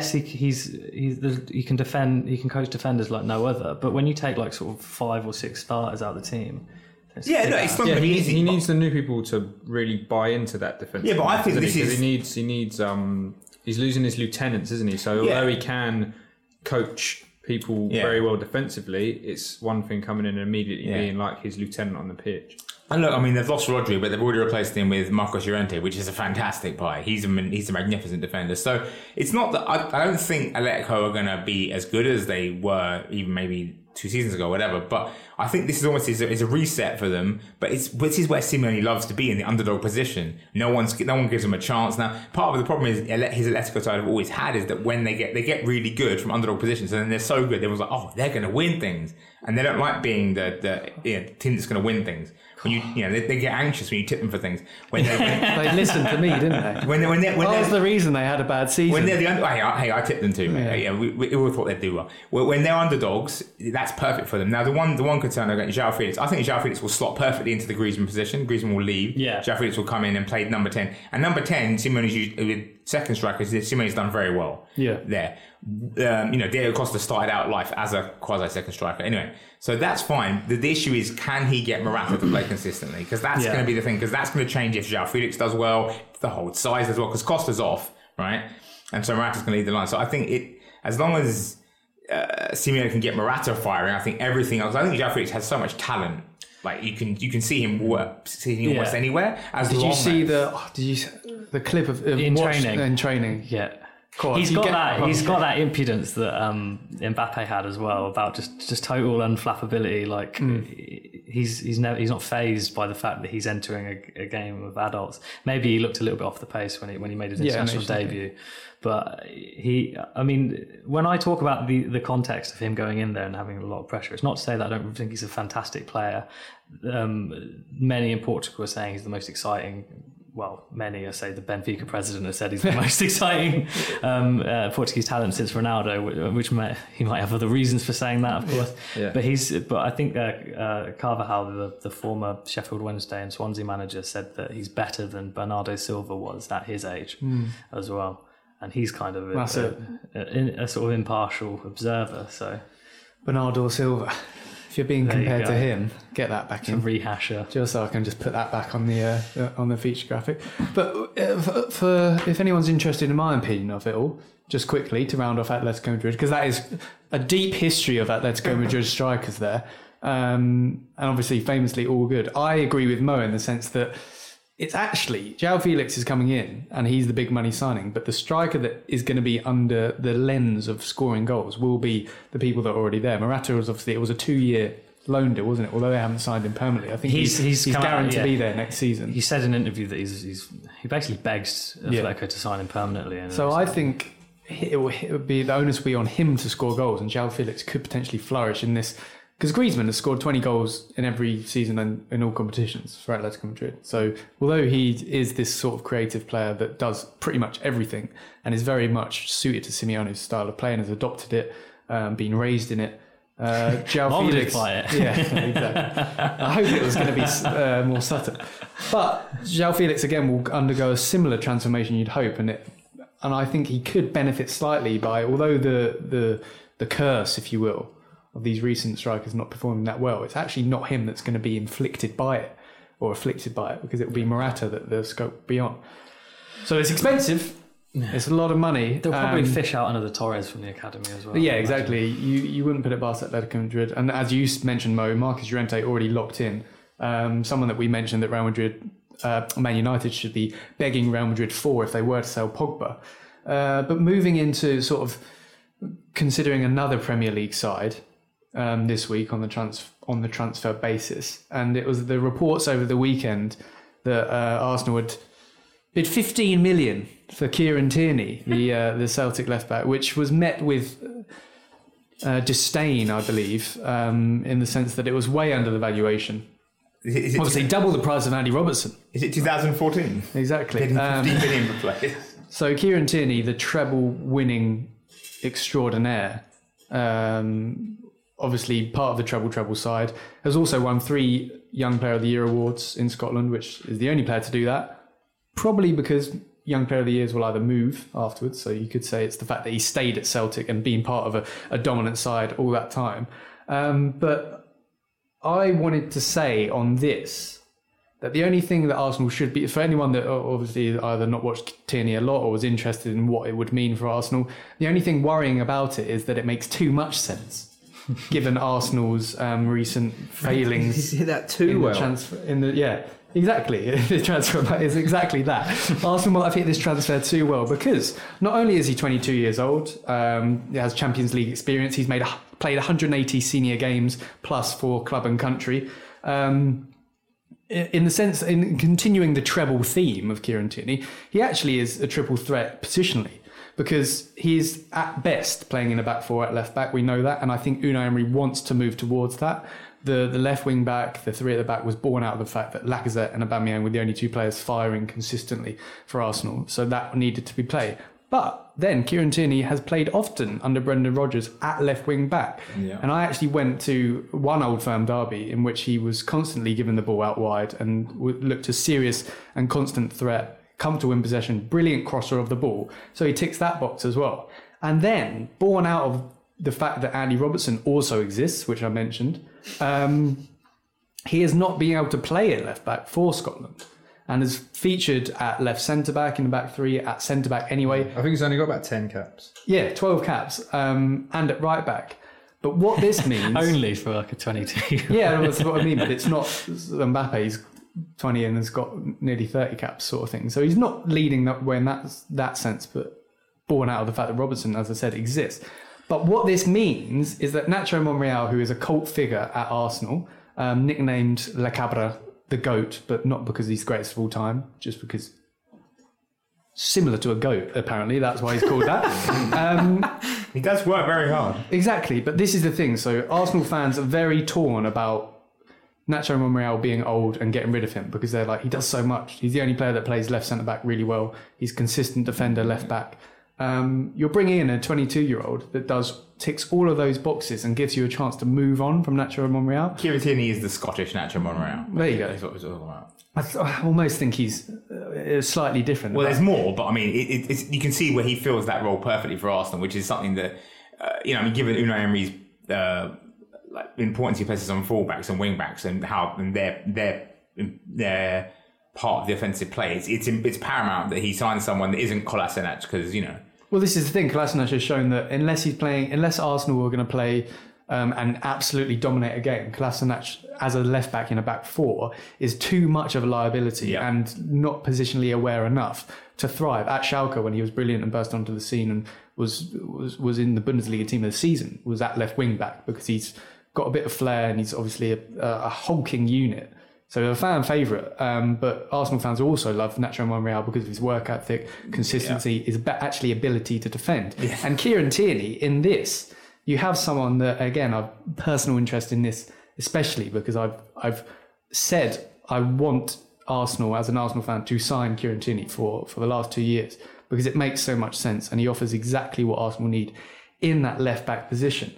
he can defend, he can coach defenders like no other. But when you take like sort of 5 or 6 starters out of the team. It's not going to be easy. He needs the new people to really buy into that defense. Yeah, but I think this is... He needs he's losing his lieutenants, isn't he? So although he can coach people very well defensively, it's one thing coming in and immediately being like his lieutenant on the pitch. And look, I mean, they've lost Rodri, but they've already replaced him with Marcos Llorente, which is a fantastic buy. He's a magnificent defender. So it's not that I don't think Atletico are going to be as good as they were even maybe 2 seasons ago, whatever. But I think this is almost is a reset for them. But this is where Simeone loves to be, in the underdog position. No one gives him a chance. Now, part of the problem is his Atletico side have always had is that when they get really good from underdog positions, and then they're so good, everyone's like, oh, they're going to win things, and they don't like being the team that's going to win things. When they get anxious when you tip them for things. They listened to me, didn't they? That was the reason they had a bad season. When they're I tipped them too. We all thought they'd do well. When they're underdogs, that's perfect for them. Now, the one concern against João Felix, I think João Felix will slot perfectly into the Griezmann position. Griezmann will leave. Yeah. João Felix will come in and play number 10. And number 10, Simeone's used with second strikers. Simeone's done very well. Yeah. There. Diego Costa started out life as a quasi second striker. Anyway, so that's fine. The issue is, can he get Morata to play consistently? Because that's going to be the thing. Because that's going to change if João Felix does well, the whole size as well. Because Costa's off, right? And so Morata's going to lead the line. So I think as long as Simeone can get Morata firing, I think everything else. I think João Felix has so much talent. Like you can see him almost anywhere. Did you see the clip of in training? Yeah. He's got that impudence that Mbappe had as well, about just total unflappability. Like he's not fazed by the fact that he's entering a game of adults. Maybe he looked a little bit off the pace when he made his international debut. But when I talk about the context of him going in there and having a lot of pressure, it's not to say that I don't think he's a fantastic player. Many in Portugal are saying he's the most exciting. Well, many, I say the Benfica president has said he's the most exciting Portuguese talent since Ronaldo, which he might have other reasons for saying that, of course. Yeah. But I think Carvajal, the former Sheffield Wednesday and Swansea manager, said that he's better than Bernardo Silva was at his age as well. And he's kind of a sort of impartial observer. So Bernardo Silva. If you're being There you compared go. to him, get that back A in. rehasher. Just so I can just put that back on the feature graphic. But for if anyone's interested in my opinion of it all, just quickly to round off Atletico Madrid, because that is a deep history of Atletico Madrid strikers there, and obviously famously all good. I agree with Mo in the sense that it's actually João Felix is coming in and he's the big money signing, but the striker that is going to be under the lens of scoring goals will be the people that are already there. Morata was obviously, it was a 2-year loan deal, wasn't it? Although they haven't signed him permanently. I think he's guaranteed to be there next season. He said in an interview that he basically begs Atletico to sign him permanently. And so I think it would be, the onus will be on him to score goals, and João Felix could potentially flourish in this, because Griezmann has scored 20 goals in every season and in all competitions for Atletico Madrid. So although he is this sort of creative player that does pretty much everything and is very much suited to Simeone's style of play and has adopted it, been raised in it, João Felix, by it. yeah, exactly. I hope it was going to be more subtle, but João Felix again will undergo a similar transformation, you'd hope, and I think he could benefit slightly by, although the curse, if you will, of these recent strikers not performing that well, it's actually not him that's going to be afflicted by it, because it will be Morata that the scope will be on. So it's expensive. It's a lot of money. They'll probably fish out another Torres from the academy as well. Yeah, exactly. You wouldn't put it past Atletico Madrid. And as you mentioned, Mo, Marcus Llorente already locked in. Someone that we mentioned that Real Madrid, Man United should be begging Real Madrid for if they were to sell Pogba. But moving into sort of considering another Premier League side this week on the transfer basis, and it was the reports over the weekend that Arsenal would bid 15 million for Kieran Tierney, the Celtic left back, which was met with disdain, I believe, in the sense that it was way under the valuation. Is it Obviously, double the price of Andy Robertson. Is it 2014? Exactly. Bidding 15 million for players. So Kieran Tierney, the treble-winning extraordinaire, obviously part of the treble side, has also won 3 Young Player of the Year awards in Scotland, which is the only player to do that. Probably because Young Player of the Years will either move afterwards, so you could say it's the fact that he stayed at Celtic and been part of a dominant side all that time. But I wanted to say on this that the only thing that Arsenal should be, for anyone that obviously either not watched Tierney a lot or was interested in what it would mean for Arsenal, the only thing worrying about it is that it makes too much sense. Given Arsenal's recent failings, You see that too well. Exactly. The transfer is exactly that. Arsenal might have hit this transfer too well because not only is he 22 years old, he has Champions League experience. He's played 180 senior games plus for club and country. In continuing the treble theme of Kieran Tierney, he actually is a triple threat positionally, because he's at best playing in a back four at left back. We know that, and I think Unai Emery wants to move towards that. The left wing back, the 3 at the back, was born out of the fact that Lacazette and Aubameyang were the only 2 players firing consistently for Arsenal, so that needed to be played. But then Kieran Tierney has played often under Brendan Rodgers at left wing back. Yeah. And I actually went to one Old Firm derby in which he was constantly given the ball out wide and looked a serious and constant threat, comfortable in possession, brilliant crosser of the ball. So he ticks that box as well. And then, born out of the fact that Andy Robertson also exists, which I mentioned, he has not been able to play at left back for Scotland and has featured at left centre back in the back 3, at centre back anyway. I think he's only got about 10 caps. Yeah, 12 caps, and at right back. But what this means... Only for like a 22. Yeah, that's what I mean, but it's not Mbappe. He's 20 and has got nearly 30 caps sort of thing. So he's not leading that way in that sense, but born out of the fact that Robertson, as I said, exists. But what this means is that Nacho Monreal, who is a cult figure at Arsenal, nicknamed La Cabra, the goat, but not because he's greatest of all time, just because similar to a goat, apparently. That's why he's called that. He does work very hard. Exactly, but this is the thing. So Arsenal fans are very torn about Nacho Monreal being old and getting rid of him, because they're like, he does so much. He's the only player that plays left centre-back really well. He's consistent defender, left back. You're bringing in a 22-year-old that ticks all of those boxes and gives you a chance to move on from Nacho Monreal. Kieran Tierney is the Scottish Nacho Monreal. There you go. That's what it was all about. I almost think he's slightly different. Well, there's more, but I mean, it's, you can see where he fills that role perfectly for Arsenal, which is something that, given Unai Emery's like importance he places on fullbacks and wingbacks and how they're part of the offensive play. It's paramount that he signs someone that isn't Kolasinac because, you know. Well, this is the thing. Kolasinac has shown that unless Arsenal are going to play and absolutely dominate a game, Kolasinac as a left back in a back four is too much of a liability and not positionally aware enough to thrive. At Schalke, when he was brilliant and burst onto the scene and was in the Bundesliga team of the season, was at left wing back because he's got a bit of flair and he's obviously a hulking unit. So a fan favourite, but Arsenal fans also love Nacho Monreal because of his work ethic, consistency, his actually ability to defend. Yeah. And Kieran Tierney, in this, you have someone that, again, I've personal interest in this, especially because I've said I want Arsenal, as an Arsenal fan, to sign Kieran Tierney for the last 2 years because it makes so much sense and he offers exactly what Arsenal need in that left-back position.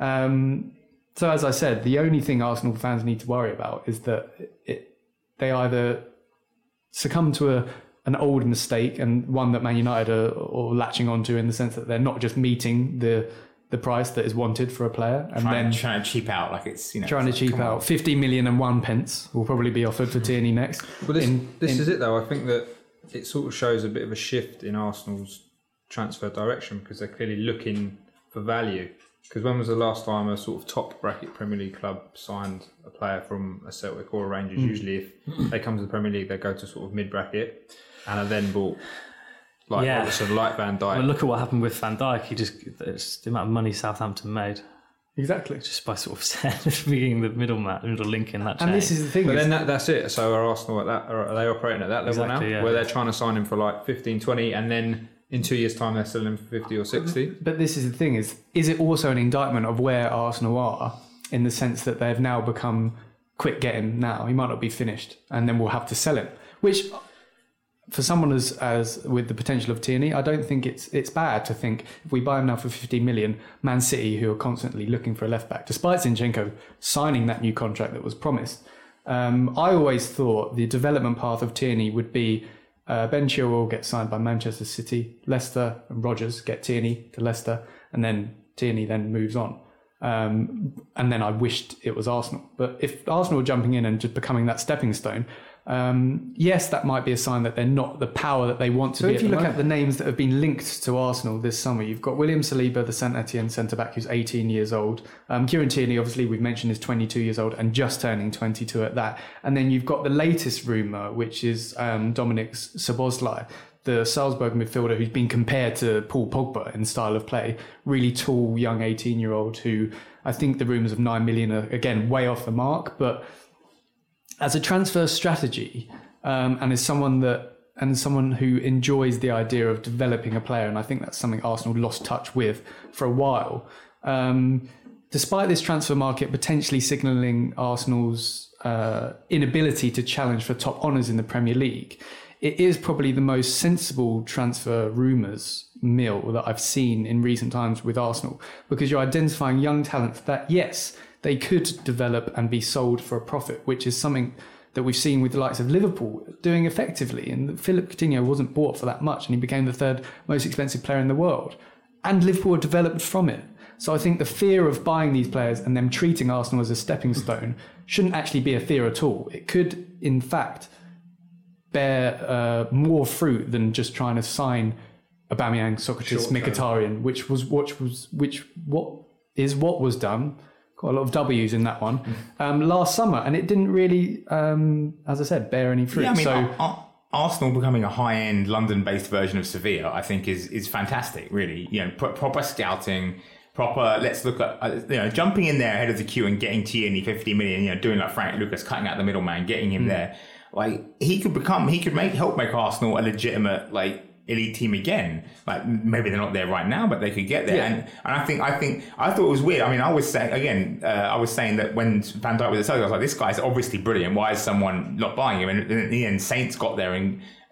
So as I said, the only thing Arsenal fans need to worry about is that they either succumb to an old mistake and one that Man United are latching onto in the sense that they're not just meeting the price that is wanted for a player and trying to cheap out like it's, you know, trying to cheap out. 50 million and 1 pence will probably be offered for Tierney next. Well, this is it though. I think that it sort of shows a bit of a shift in Arsenal's transfer direction because they're clearly looking for value. Because when was the last time a sort of top bracket Premier League club signed a player from a Celtic or a Rangers? Usually if they come to the Premier League, they go to sort of mid-bracket and are then bought like Van Dijk. Well, look at what happened with Van Dijk. It's the amount of money Southampton made. Exactly. Just by sort of being the middle link in that chain. And this is the thing. But then that's it. So are Arsenal at that? Are they operating at that level now? Yeah. Where they're trying to sign him for like 15, 20 and then in 2 years' time, they're selling him for 50 or 60. But this is the thing, is it also an indictment of where Arsenal are in the sense that they've now become quick getting now? He might not be finished and then we'll have to sell him. Which, for someone as with the potential of Tierney, I don't think it's bad to think if we buy him now for 15 million, Man City, who are constantly looking for a left-back, despite Zinchenko signing that new contract that was promised, I always thought the development path of Tierney would be Ben Chilwell gets signed by Manchester City, Leicester and Rodgers get Tierney to Leicester, and then Tierney then moves on. And then I wished it was Arsenal. But if Arsenal are jumping in and just becoming that stepping stone, yes, that might be a sign that they're not the power that they want to be. So if you look at the names that have been linked to Arsenal this summer, you've got William Saliba, the Saint Etienne centre-back, who's 18 years old. Kieran Tierney, obviously, we've mentioned, is 22 years old and just turning 22 at that. And then you've got the latest rumour, which is Dominik Szoboszlai, the Salzburg midfielder who's been compared to Paul Pogba in style of play. Really tall, young 18-year-old who I think the rumours of 9 million are, again, way off the mark. But as a transfer strategy, and as someone who enjoys the idea of developing a player, and I think that's something Arsenal lost touch with for a while. Despite this transfer market potentially signalling Arsenal's inability to challenge for top honours in the Premier League, it is probably the most sensible transfer rumours mill that I've seen in recent times with Arsenal, because you're identifying young talents that, yes, they could develop and be sold for a profit, which is something that we've seen with the likes of Liverpool doing effectively. And Philip Coutinho wasn't bought for that much and he became the third most expensive player in the world. And Liverpool developed from it. So I think the fear of buying these players and them treating Arsenal as a stepping stone shouldn't actually be a fear at all. It could, in fact, bear more fruit than just trying to sign Aubameyang, Sokratis, Mkhitaryan, which was done. Quite a lot of W's in that one last summer, and it didn't really, as I said, bear any fruit. Yeah, I mean, Arsenal becoming a high-end London-based version of Sevilla, I think, is fantastic. Really, proper scouting, proper. Let's look at jumping in there ahead of the queue and getting Tierney 50 million. Doing like Frank Lucas, cutting out the middleman, getting him there. Like he could help make Arsenal a legitimate elite team again. Like maybe they're not there right now, but they could get there. Yeah. And I thought it was weird. I mean, I was saying that when Van Dijk was at Celtic, I was like, this guy's obviously brilliant. Why is someone not buying him? And in the end, Saints got there and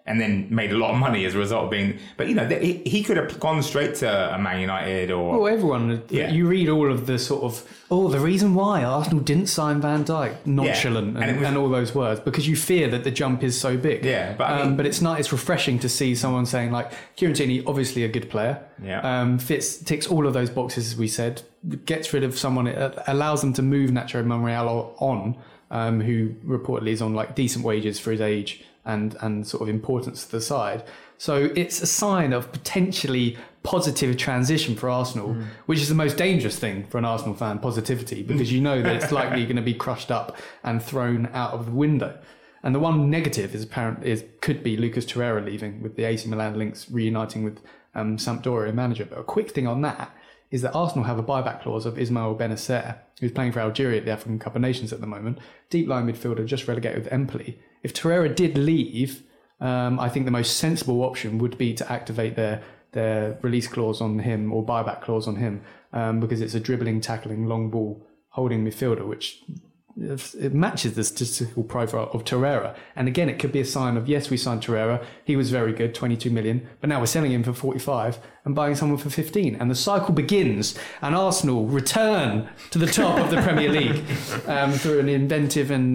and then made a lot of money as a result of being. But he could have gone straight to a Man United or. Well, everyone. Yeah. You read all of the sort of the reason why Arsenal didn't sign Van Dijk, nonchalant, and all those words, because you fear that the jump is so big. Yeah, but but it's not. It's refreshing to see someone saying like Kieran Tierney, obviously a good player. Yeah. Ticks all of those boxes as we said. Gets rid of someone. It allows them to move Nacho Monreal on, who reportedly is on like decent wages for his age and sort of importance to the side. So it's a sign of potentially positive transition for Arsenal, which is the most dangerous thing for an Arsenal fan, positivity, because you know that it's likely going to be crushed up and thrown out of the window. And the one negative could be Lucas Torreira leaving, with the AC Milan links reuniting with Sampdoria manager. But a quick thing on that is that Arsenal have a buyback clause of Ismail Benacer, who's playing for Algeria at the African Cup of Nations at the moment, deep line midfielder, just relegated with Empoli. If Torreira did leave, I think the most sensible option would be to activate their release clause on him or buyback clause on him, because it's a dribbling, tackling, long ball holding midfielder, which it matches the statistical profile of Torreira. And again, it could be a sign of, yes, we signed Torreira, he was very good, 22 million, but now we're selling him for 45 and buying someone for 15. And the cycle begins, and Arsenal return to the top of the Premier League through an inventive and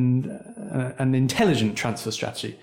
an intelligent transfer strategy.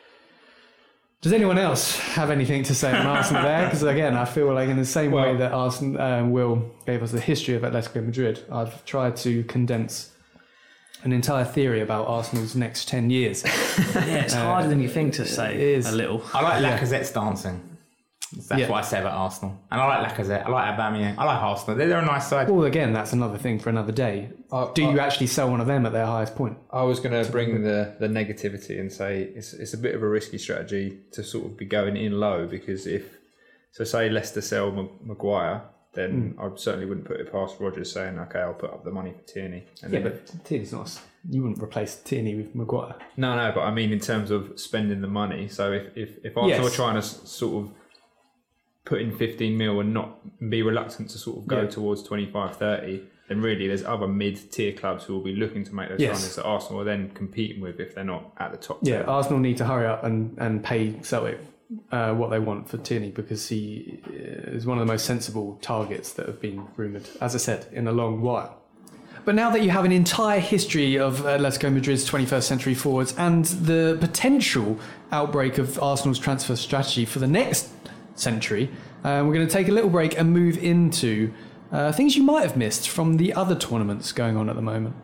Does anyone else have anything to say on Arsenal there? Because again, I feel like in the same way that Arsenal Will gave us the history of Atletico Madrid, I've tried to condense an entire theory about Arsenal's next 10 years. Yeah, it's harder than you think to say. It is. A little. I like Lacazette's dancing. That's what I say about Arsenal. And I like Lacazette. I like Aubameyang. I like Arsenal. They're a nice side. Well, again, that's another thing for another day. Do you actually sell one of them at their highest point? I was going to bring the negativity and say it's a bit of a risky strategy to sort of be going in low, because say Leicester sell Maguire, then I certainly wouldn't put it past Rodgers saying, okay, I'll put up the money for Tierney. But Tierney's not. You wouldn't replace Tierney with Maguire. No, but I mean in terms of spending the money. So if Arsenal are trying to sort of put in 15 mil and not be reluctant to sort of go towards 25, 30, then really there's other mid-tier clubs who will be looking to make those signings that Arsenal are then competing with if they're not at the top. Yeah, 10. Arsenal need to hurry up and pay Celtic what they want for Tierney, because he is one of the most sensible targets that have been rumoured, as I said, in a long while. But now that you have an entire history of Atletico Madrid's 21st century forwards and the potential outbreak of Arsenal's transfer strategy for the next century, we're going to take a little break and move into things you might have missed from the other tournaments going on at the moment.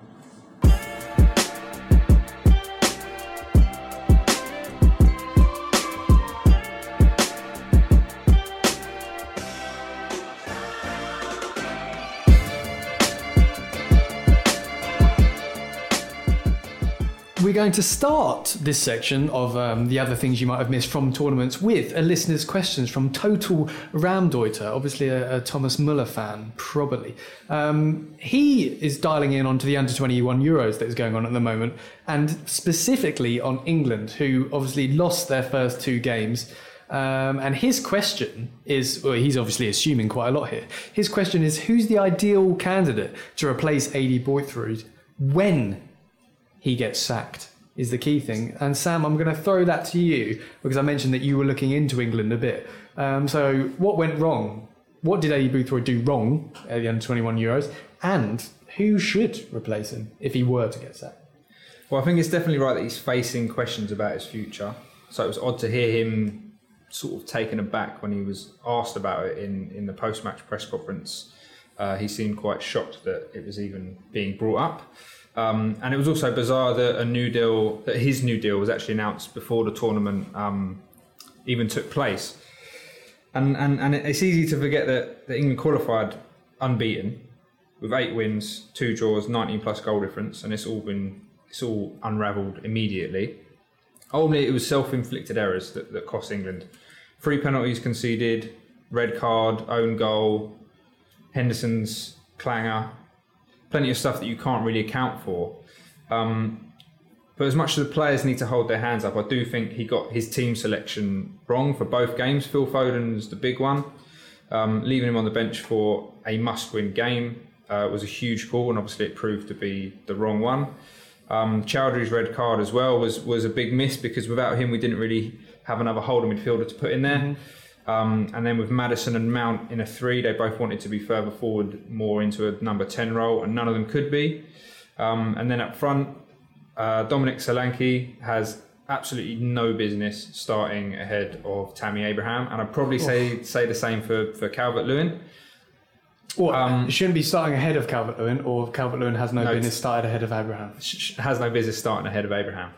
We're going to start this section of the other things you might have missed from tournaments with a listener's questions from Total Ramdeuter, obviously a Thomas Müller fan, probably. He is dialing in onto the under-21 Euros that is going on at the moment, and specifically on England, who obviously lost their first two games. And his question is, well, he's obviously assuming quite a lot here. His question is, who's the ideal candidate to replace Adi Boythroyd when he gets sacked, is the key thing. And Sam, I'm going to throw that to you, because I mentioned that you were looking into England a bit. So what went wrong? What did Adi Boythroyd do wrong at the under-21 Euros? And who should replace him if he were to get sacked? Well, I think it's definitely right that he's facing questions about his future. So it was odd to hear him sort of taken aback when he was asked about it in the post-match press conference. He seemed quite shocked that it was even being brought up. And it was also bizarre that his new deal was actually announced before the tournament even took place. And it's easy to forget that England qualified unbeaten with 8 wins, 2 draws, 19 plus goal difference, and it's all unravelled immediately. Only it was self-inflicted errors that cost England. 3 penalties conceded, red card, own goal, Henderson's clanger. Plenty of stuff that you can't really account for. But as much as the players need to hold their hands up, I do think he got his team selection wrong for both games. Phil Foden's the big one. Leaving him on the bench for a must-win game was a huge call, and obviously it proved to be the wrong one. Chowdhury's red card as well was a big miss, because without him we didn't really have another holder midfielder to put in there. And then with Maddison and Mount in a 3, they both wanted to be further forward, more into a number 10 role, and none of them could be. And then up front, Dominic Solanke has absolutely no business starting ahead of Tammy Abraham, and I'd probably say the same for Calvert-Lewin. Well, it shouldn't be starting ahead of Calvert-Lewin, or Calvert-Lewin has no business started ahead of Abraham. Has no business starting ahead of Abraham.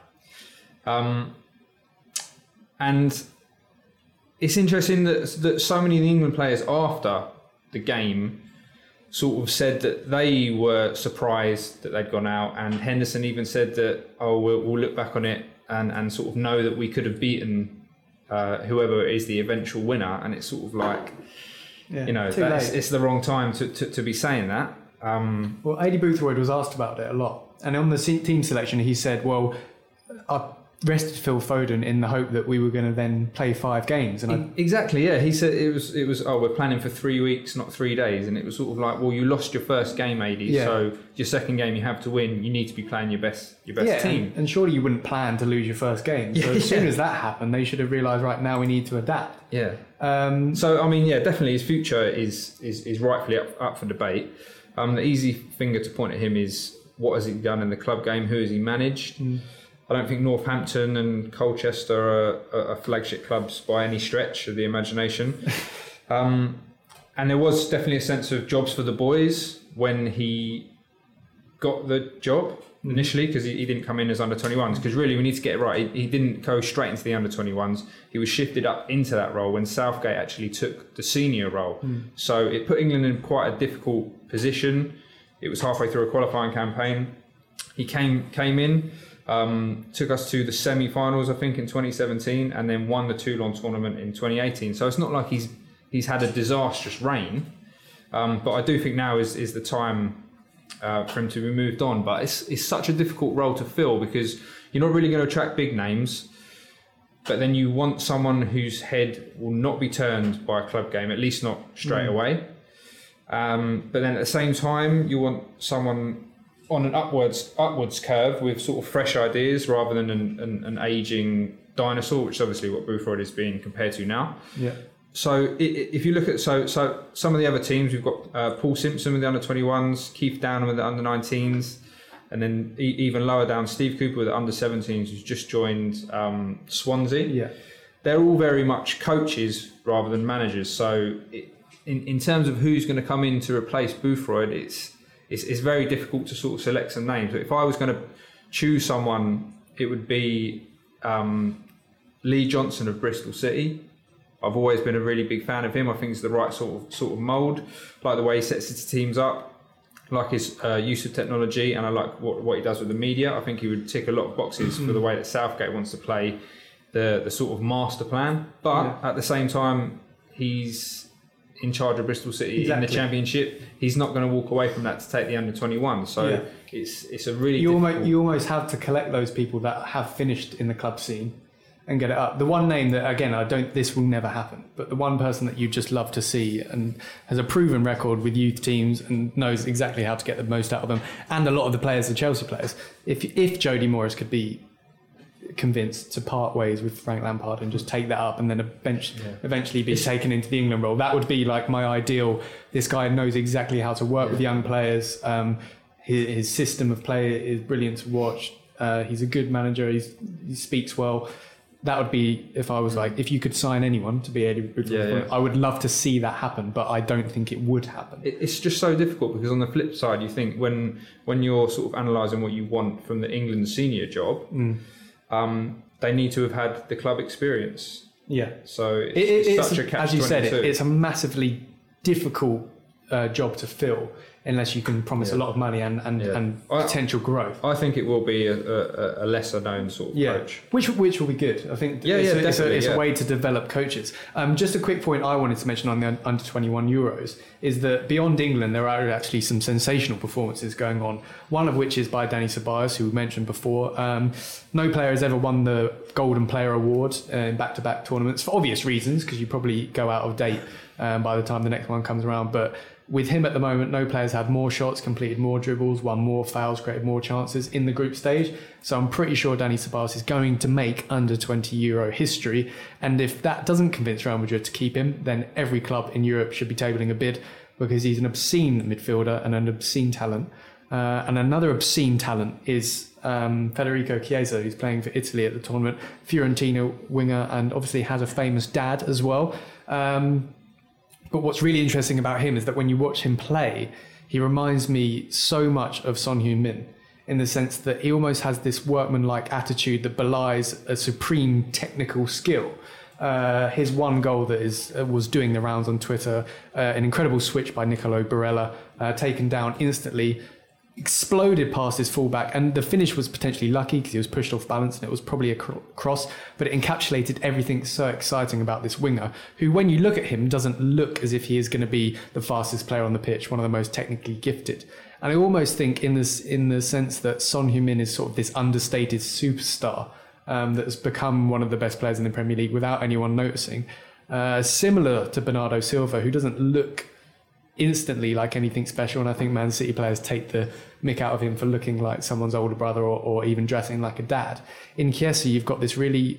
And it's interesting that so many of the England players after the game sort of said that they were surprised that they'd gone out, and Henderson even said that, we'll look back on it and sort of know that we could have beaten whoever is the eventual winner, and it's sort of like, it's the wrong time to be saying that. Well, Adi Boothroyd was asked about it a lot, and on the team selection he said, well, I rested Phil Foden in the hope that we were going to then play 5 games. And exactly, yeah. He said it was. We're planning for 3 weeks, not 3 days, and it was sort of like, well, you lost your first game, Adi, so your second game you have to win. You need to be playing your best team. And surely you wouldn't plan to lose your first game. So as soon as that happened, they should have realised, right, now we need to adapt. Yeah. So I mean, definitely his future is rightfully up for debate. The easy finger to point at him is, what has he done in the club game? Who has he managed? I don't think Northampton and Colchester are flagship clubs by any stretch of the imagination. And there was definitely a sense of jobs for the boys when he got the job initially, because he didn't come in as under-21s, because really we need to get it right. He didn't go straight into the under-21s. He was shifted up into that role when Southgate actually took the senior role. So it put England in quite a difficult position. It was halfway through a qualifying campaign. He came in, took us to the semi-finals, I think, in 2017, and then won the Toulon tournament in 2018. So it's not like he's had a disastrous reign, but I do think now is the time for him to be moved on. But it's such a difficult role to fill, because you're not really going to attract big names, but then you want someone whose head will not be turned by a club game, at least not straight away. But then at the same time, you want someone on an upwards curve with sort of fresh ideas, rather than an aging dinosaur, which is obviously what Boothroyd is being compared to now. Yeah. So if you look at so some of the other teams, we've got Paul Simpson with the under-21s, Keith Downham with the under-19s, and then even lower down, Steve Cooper with the under-17s, who's just joined Swansea. Yeah. They're all very much coaches rather than managers. So in terms of who's going to come in to replace Boothroyd, it's very difficult to sort of select some names. But if I was going to choose someone, it would be Lee Johnson of Bristol City. I've always been a really big fan of him. I think he's the right sort of mould. Like the way he sets his teams up, like his use of technology, and I like what he does with the media. I think he would tick a lot of boxes for the way that Southgate wants to play the sort of master plan. But at the same time, he's in charge of Bristol City in the Championship. He's not going to walk away from that to take the under-21. So it's a really you almost have to collect those people that have finished in the club scene and get it up. The one name that, again, this will never happen, but the one person that you just love to see and has a proven record with youth teams and knows exactly how to get the most out of them, and a lot of the players are Chelsea players. If Jody Morris could be convinced to part ways with Frank Lampard and just take that up and then eventually be taken into the England role, that would be like my ideal. This guy knows exactly how to work with young players. His system of play is brilliant to watch. He's a good manager. He speaks well. That would be, if I was like, if you could sign anyone to be I would love to see that happen, but I don't think it would happen. It's just so difficult, because on the flip side, you think when you're sort of analysing what you want from the England senior job, they need to have had the club experience. Yeah. So it's such a catch-22. As you said, it's a massively difficult job to fill, unless you can promise a lot of money and potential growth. I think it will be a lesser known sort of coach. Which will be good. I think it's a way to develop coaches. Just a quick point I wanted to mention on the under-21 Euros is that beyond England, there are actually some sensational performances going on. One of which is by Dani Ceballos, who we mentioned before. No player has ever won the Golden Player Award in back-to-back tournaments, for obvious reasons, because you probably go out of date by the time the next one comes around. But with him at the moment, no players had more shots, completed more dribbles, won more fouls, created more chances in the group stage. So I'm pretty sure Dani Ceballos is going to make under 20 Euro history. And if that doesn't convince Real Madrid to keep him, then every club in Europe should be tabling a bid, because he's an obscene midfielder and an obscene talent. And another obscene talent is Federico Chiesa, who's playing for Italy at the tournament, Fiorentina winger, and obviously has a famous dad as well. But what's really interesting about him is that when you watch him play, he reminds me so much of Son Heung-min, in the sense that he almost has this workmanlike attitude that belies a supreme technical skill. His one goal that was doing the rounds on Twitter, an incredible switch by Nicolo Barella, taken down instantly, exploded past his fullback, and the finish was potentially lucky because he was pushed off balance and it was probably a cross, but it encapsulated everything so exciting about this winger, who, when you look at him, doesn't look as if he is going to be the fastest player on the pitch, one of the most technically gifted. And I almost think in the sense that Son Heung-min is sort of this understated superstar that has become one of the best players in the Premier League without anyone noticing, similar to Bernardo Silva, who doesn't look instantly like anything special, and I think Man City players take the mick out of him for looking like someone's older brother or even dressing like a dad. In Chiesa, you've got this really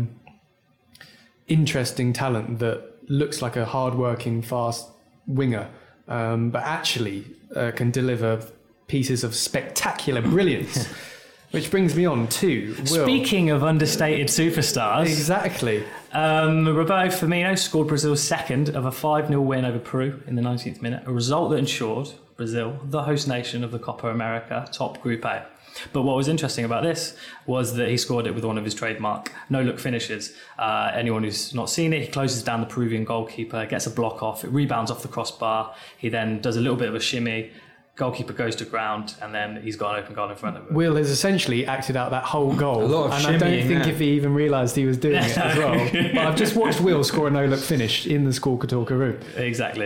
interesting talent that looks like a hard-working, fast winger, but actually can deliver pieces of spectacular brilliance. Which brings me on to Will. Speaking of understated superstars. Exactly. Roberto Firmino scored Brazil's second of a 5-0 win over Peru in the 19th minute, a result that ensured Brazil, the host nation of the Copa America, top Group A. But what was interesting about this was that he scored it with one of his trademark no-look finishes. Anyone who's not seen it, he closes down the Peruvian goalkeeper, gets a block off, it rebounds off the crossbar, he then does a little bit of a shimmy, goalkeeper goes to ground, and then he's got an open goal in front of him. Will has essentially acted out that whole goal. A lot of and I don't think shimmying, if he even realised he was doing it as well. But I've just watched Will score a no-look finish in the Score Couture room. Exactly.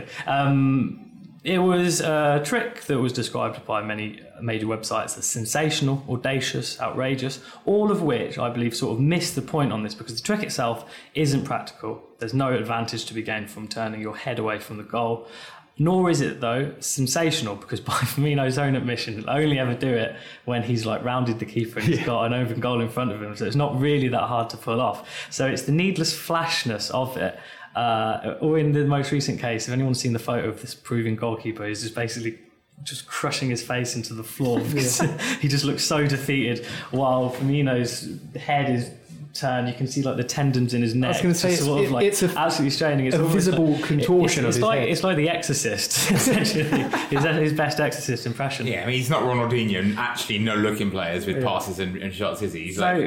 It was a trick that was described by many major websites as sensational, audacious, outrageous, all of which I believe sort of miss the point on this, because the trick itself isn't practical. There's no advantage to be gained from turning your head away from the goal. Nor is it, though, sensational, because by Firmino's own admission, he'll only ever do it when he's like rounded the keeper and he's got an open goal in front of him. So it's not really that hard to pull off. So it's the needless flashness of it. Or in the most recent case, if anyone's seen the photo of this Peruvian goalkeeper, he's just basically just crushing his face into the floor because he just looks so defeated, while Firmino's head is turned. You can see like the tendons in his neck. I was going to say it's absolutely straining. It's a visible like, contortion of his head. It's like The Exorcist, essentially. His best Exorcist impression. Yeah, I mean, he's not Ronaldinho and actually no-looking players with passes and shots, is he? So,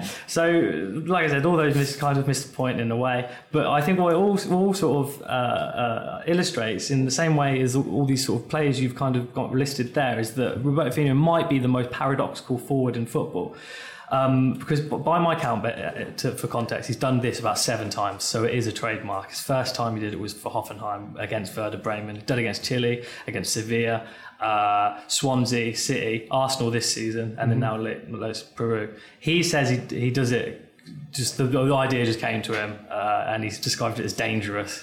like I said, all those kind of missed the point in a way. But I think what it all sort of illustrates, in the same way as all these sort of players you've kind of got listed there, is that Roberto Firmino might be the most paradoxical forward in football. Because by my count, for context, he's done this about 7 times, so it is a trademark. His first time he did it was for Hoffenheim against Werder Bremen, done against Chile, against Sevilla, Swansea, City, Arsenal this season, and then now Peru. He says he does it, just the idea just came to him, and he's described it as dangerous.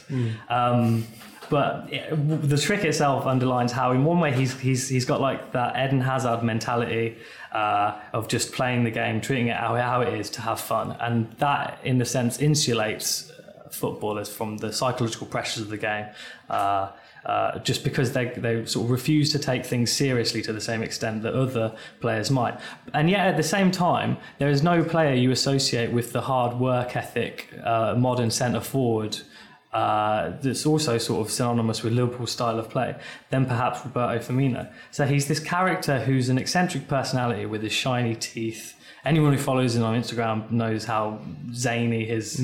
But the trick itself underlines how, in one way, he's got like that Eden Hazard mentality of just playing the game, treating it how it is, to have fun, and that, in a sense, insulates footballers from the psychological pressures of the game. Just because they sort of refuse to take things seriously to the same extent that other players might. And yet at the same time, there is no player you associate with the hard work ethic, modern centre forward, that's also sort of synonymous with Liverpool's style of play, then perhaps Roberto Firmino. So he's this character who's an eccentric personality with his shiny teeth. Anyone who follows him on Instagram knows how zany his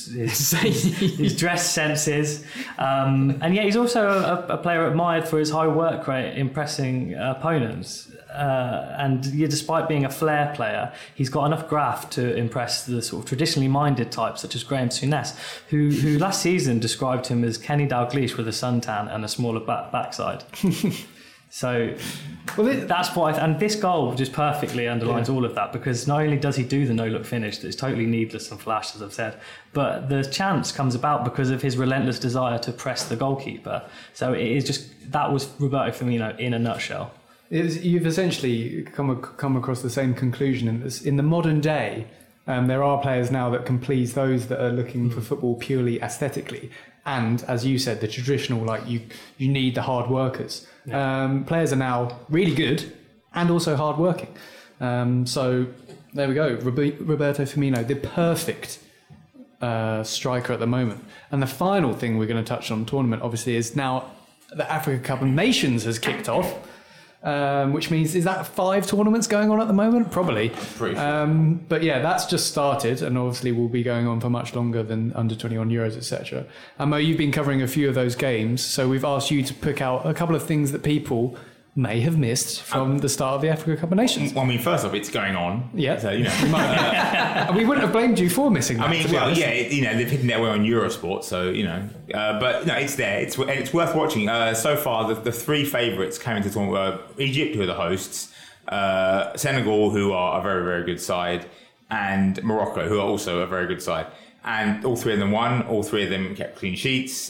dress sense is. And yet he's also a player admired for his high work rate, impressing opponents. And despite being a flair player, he's got enough graft to impress the sort of traditionally minded types, such as Graham Souness, who last season described him as Kenny Dalglish with a suntan and a smaller backside. So that's what, and this goal just perfectly underlines all of that, because not only does he do the no-look finish that's totally needless and flash, as I've said, but the chance comes about because of his relentless desire to press the goalkeeper. So it is just, that was Roberto Firmino in a nutshell. You've essentially come across the same conclusion in the modern day. There are players now that can please those that are looking for football purely aesthetically, and as you said, the traditional, like you need the hard workers. Players are now really good and also hard working. So there we go, Roberto Firmino, the perfect striker at the moment. And the final thing we're going to touch on tournament, obviously, is now the Africa Cup of Nations has kicked off. Which means, is that 5 tournaments going on at the moment? Probably. But yeah, that's just started, and obviously will be going on for much longer than under 21 Euros, etc. Mo, you've been covering a few of those games, so we've asked you to pick out a couple of things that people may have missed from the start of the Africa Cup of Nations. Well, I mean, first off, it's going on. Yeah. So, you know. And we wouldn't have blamed you for missing that. I mean, well, yeah, they've hidden their way on Eurosport, so, you know. But, no, it's there. It's worth watching. So far, the 3 favourites came into the tournament were Egypt, who are the hosts, Senegal, who are a very, very good side, and Morocco, who are also a very good side. And all 3 of them won. All 3 of them kept clean sheets.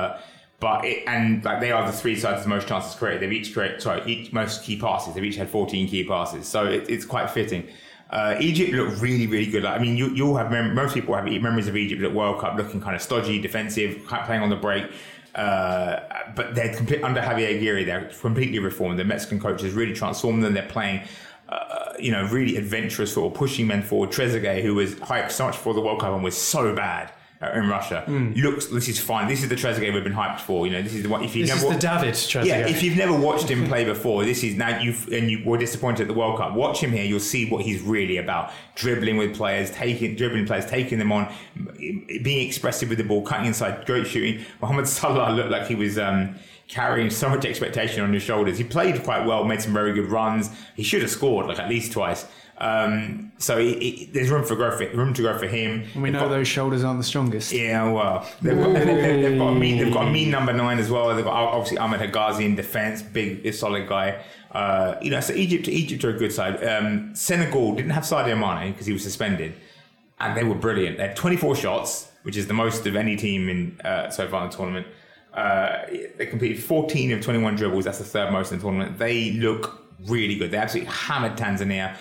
They are the 3 sides with the most chances created. They've each most key passes. They've each had 14 key passes. So it's quite fitting. Egypt look really, really good. Like, I mean, you'll have most people have memories of Egypt at World Cup looking kind of stodgy, defensive, playing on the break. But they're under Javier Aguirre. They're completely reformed. The Mexican coach has really transformed them. They're playing, really adventurous football, pushing men forward. Trezeguet, who was hyped so much for the World Cup and was so bad in Russia, this is fine. This is the Trezeguet we've been hyped for. You know, this is the one. This is the David Trezeguet. Yeah, if you've never watched him play before, this is now you were disappointed at the World Cup. Watch him here. You'll see what he's really about. Dribbling with players, taking them on, being expressive with the ball, cutting inside, great shooting. Mohamed Salah looked like he was carrying so much expectation on his shoulders. He played quite well, made some very good runs. He should have scored at least twice. So there's room to grow for him. And we know those shoulders aren't the strongest. Yeah, well, they've got a mean number 9 as well. They've got obviously Ahmed Hegazi in defence, big, solid guy. So Egypt are a good side. Senegal didn't have Sadio Mane because he was suspended, and they were brilliant. They had 24 shots, which is the most of any team in so far in the tournament. They completed 14 of 21 dribbles. That's the 3rd most in the tournament. They look really good. They absolutely hammered Tanzania.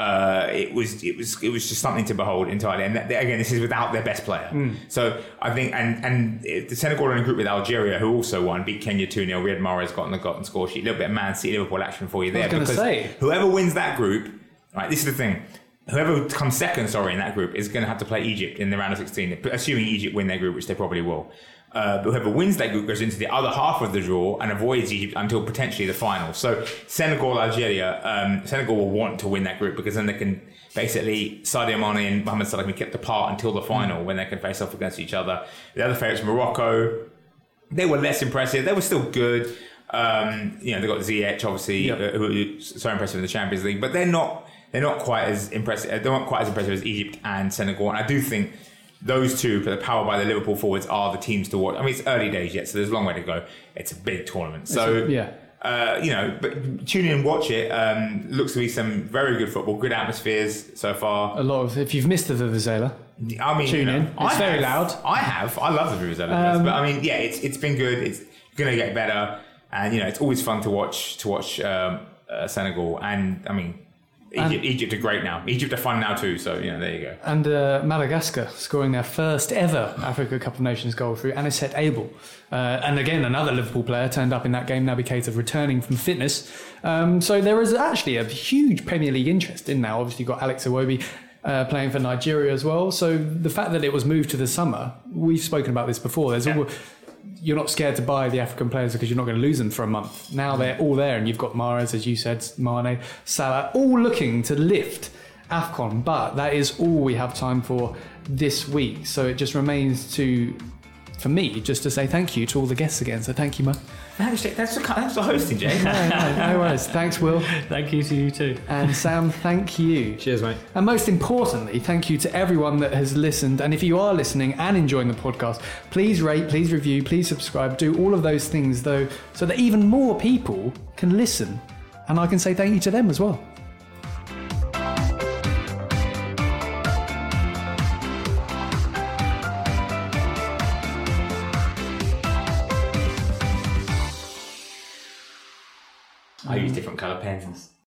It was just something to behold entirely. And again, this is without their best player. So I think, and the Senegal are in a group with Algeria, who also won, beat Kenya 2-0. Riyad Mahrez got on the score sheet. A little bit of Man City, Liverpool action for you there. Whoever wins that group, right? This is the thing. Whoever comes second, in that group is going to have to play Egypt in the round of 16, assuming Egypt win their group, which they probably will. But whoever wins that group goes into the other half of the draw and avoids Egypt until potentially the final. So Senegal, Algeria, Senegal will want to win that group because then they can basically, Sadio Mane and Mohamed Salah can be kept apart until the final when they can face off against each other. The other favourites, Morocco, they were less impressive. They were still good. They got Ziyech, obviously, who were so impressive in the Champions League, but they're not quite as impressive. They weren't quite as impressive as Egypt and Senegal. And I do think those two, powered by the Liverpool forwards, are the teams to watch. I mean, it's early days yet, so there's a long way to go. It's a big tournament. So, but tune in and watch it. Looks to be some very good football, good atmospheres so far. A lot of, if you've missed the Vuvuzela, tune in. It's very loud. I love the Vuvuzela. But I mean, yeah, it's been good. It's going to get better. And, it's always fun to watch Senegal. And, I mean, Egypt are great now. Egypt are fun now too, so there you go. And Madagascar scoring their first ever Africa Cup of Nations goal through Anicet Abel. And again, another Liverpool player turned up in that game, Naby Keita returning from fitness. So there is actually a huge Premier League interest in now. Obviously, you've got Alex Iwobi playing for Nigeria as well. So the fact that it was moved to the summer, we've spoken about this before. You're not scared to buy the African players because you're not going to lose them for a month. Now they're all there, and you've got Mahrez, as you said, Mane, Salah, all looking to lift AFCON. But that is all we have time for this week. So it just remains to for me just to say thank you to all the guests again. So thank you, Mo. Thanks for hosting, Jay. No worries. Thanks, Will. Thank you to you too. And Sam, thank you. Cheers, mate. And most importantly, thank you to everyone that has listened. And if you are listening and enjoying the podcast, please rate, please review, please subscribe, do all of those things though, so that even more people can listen. And I can say thank you to them as well. I use different colour pens.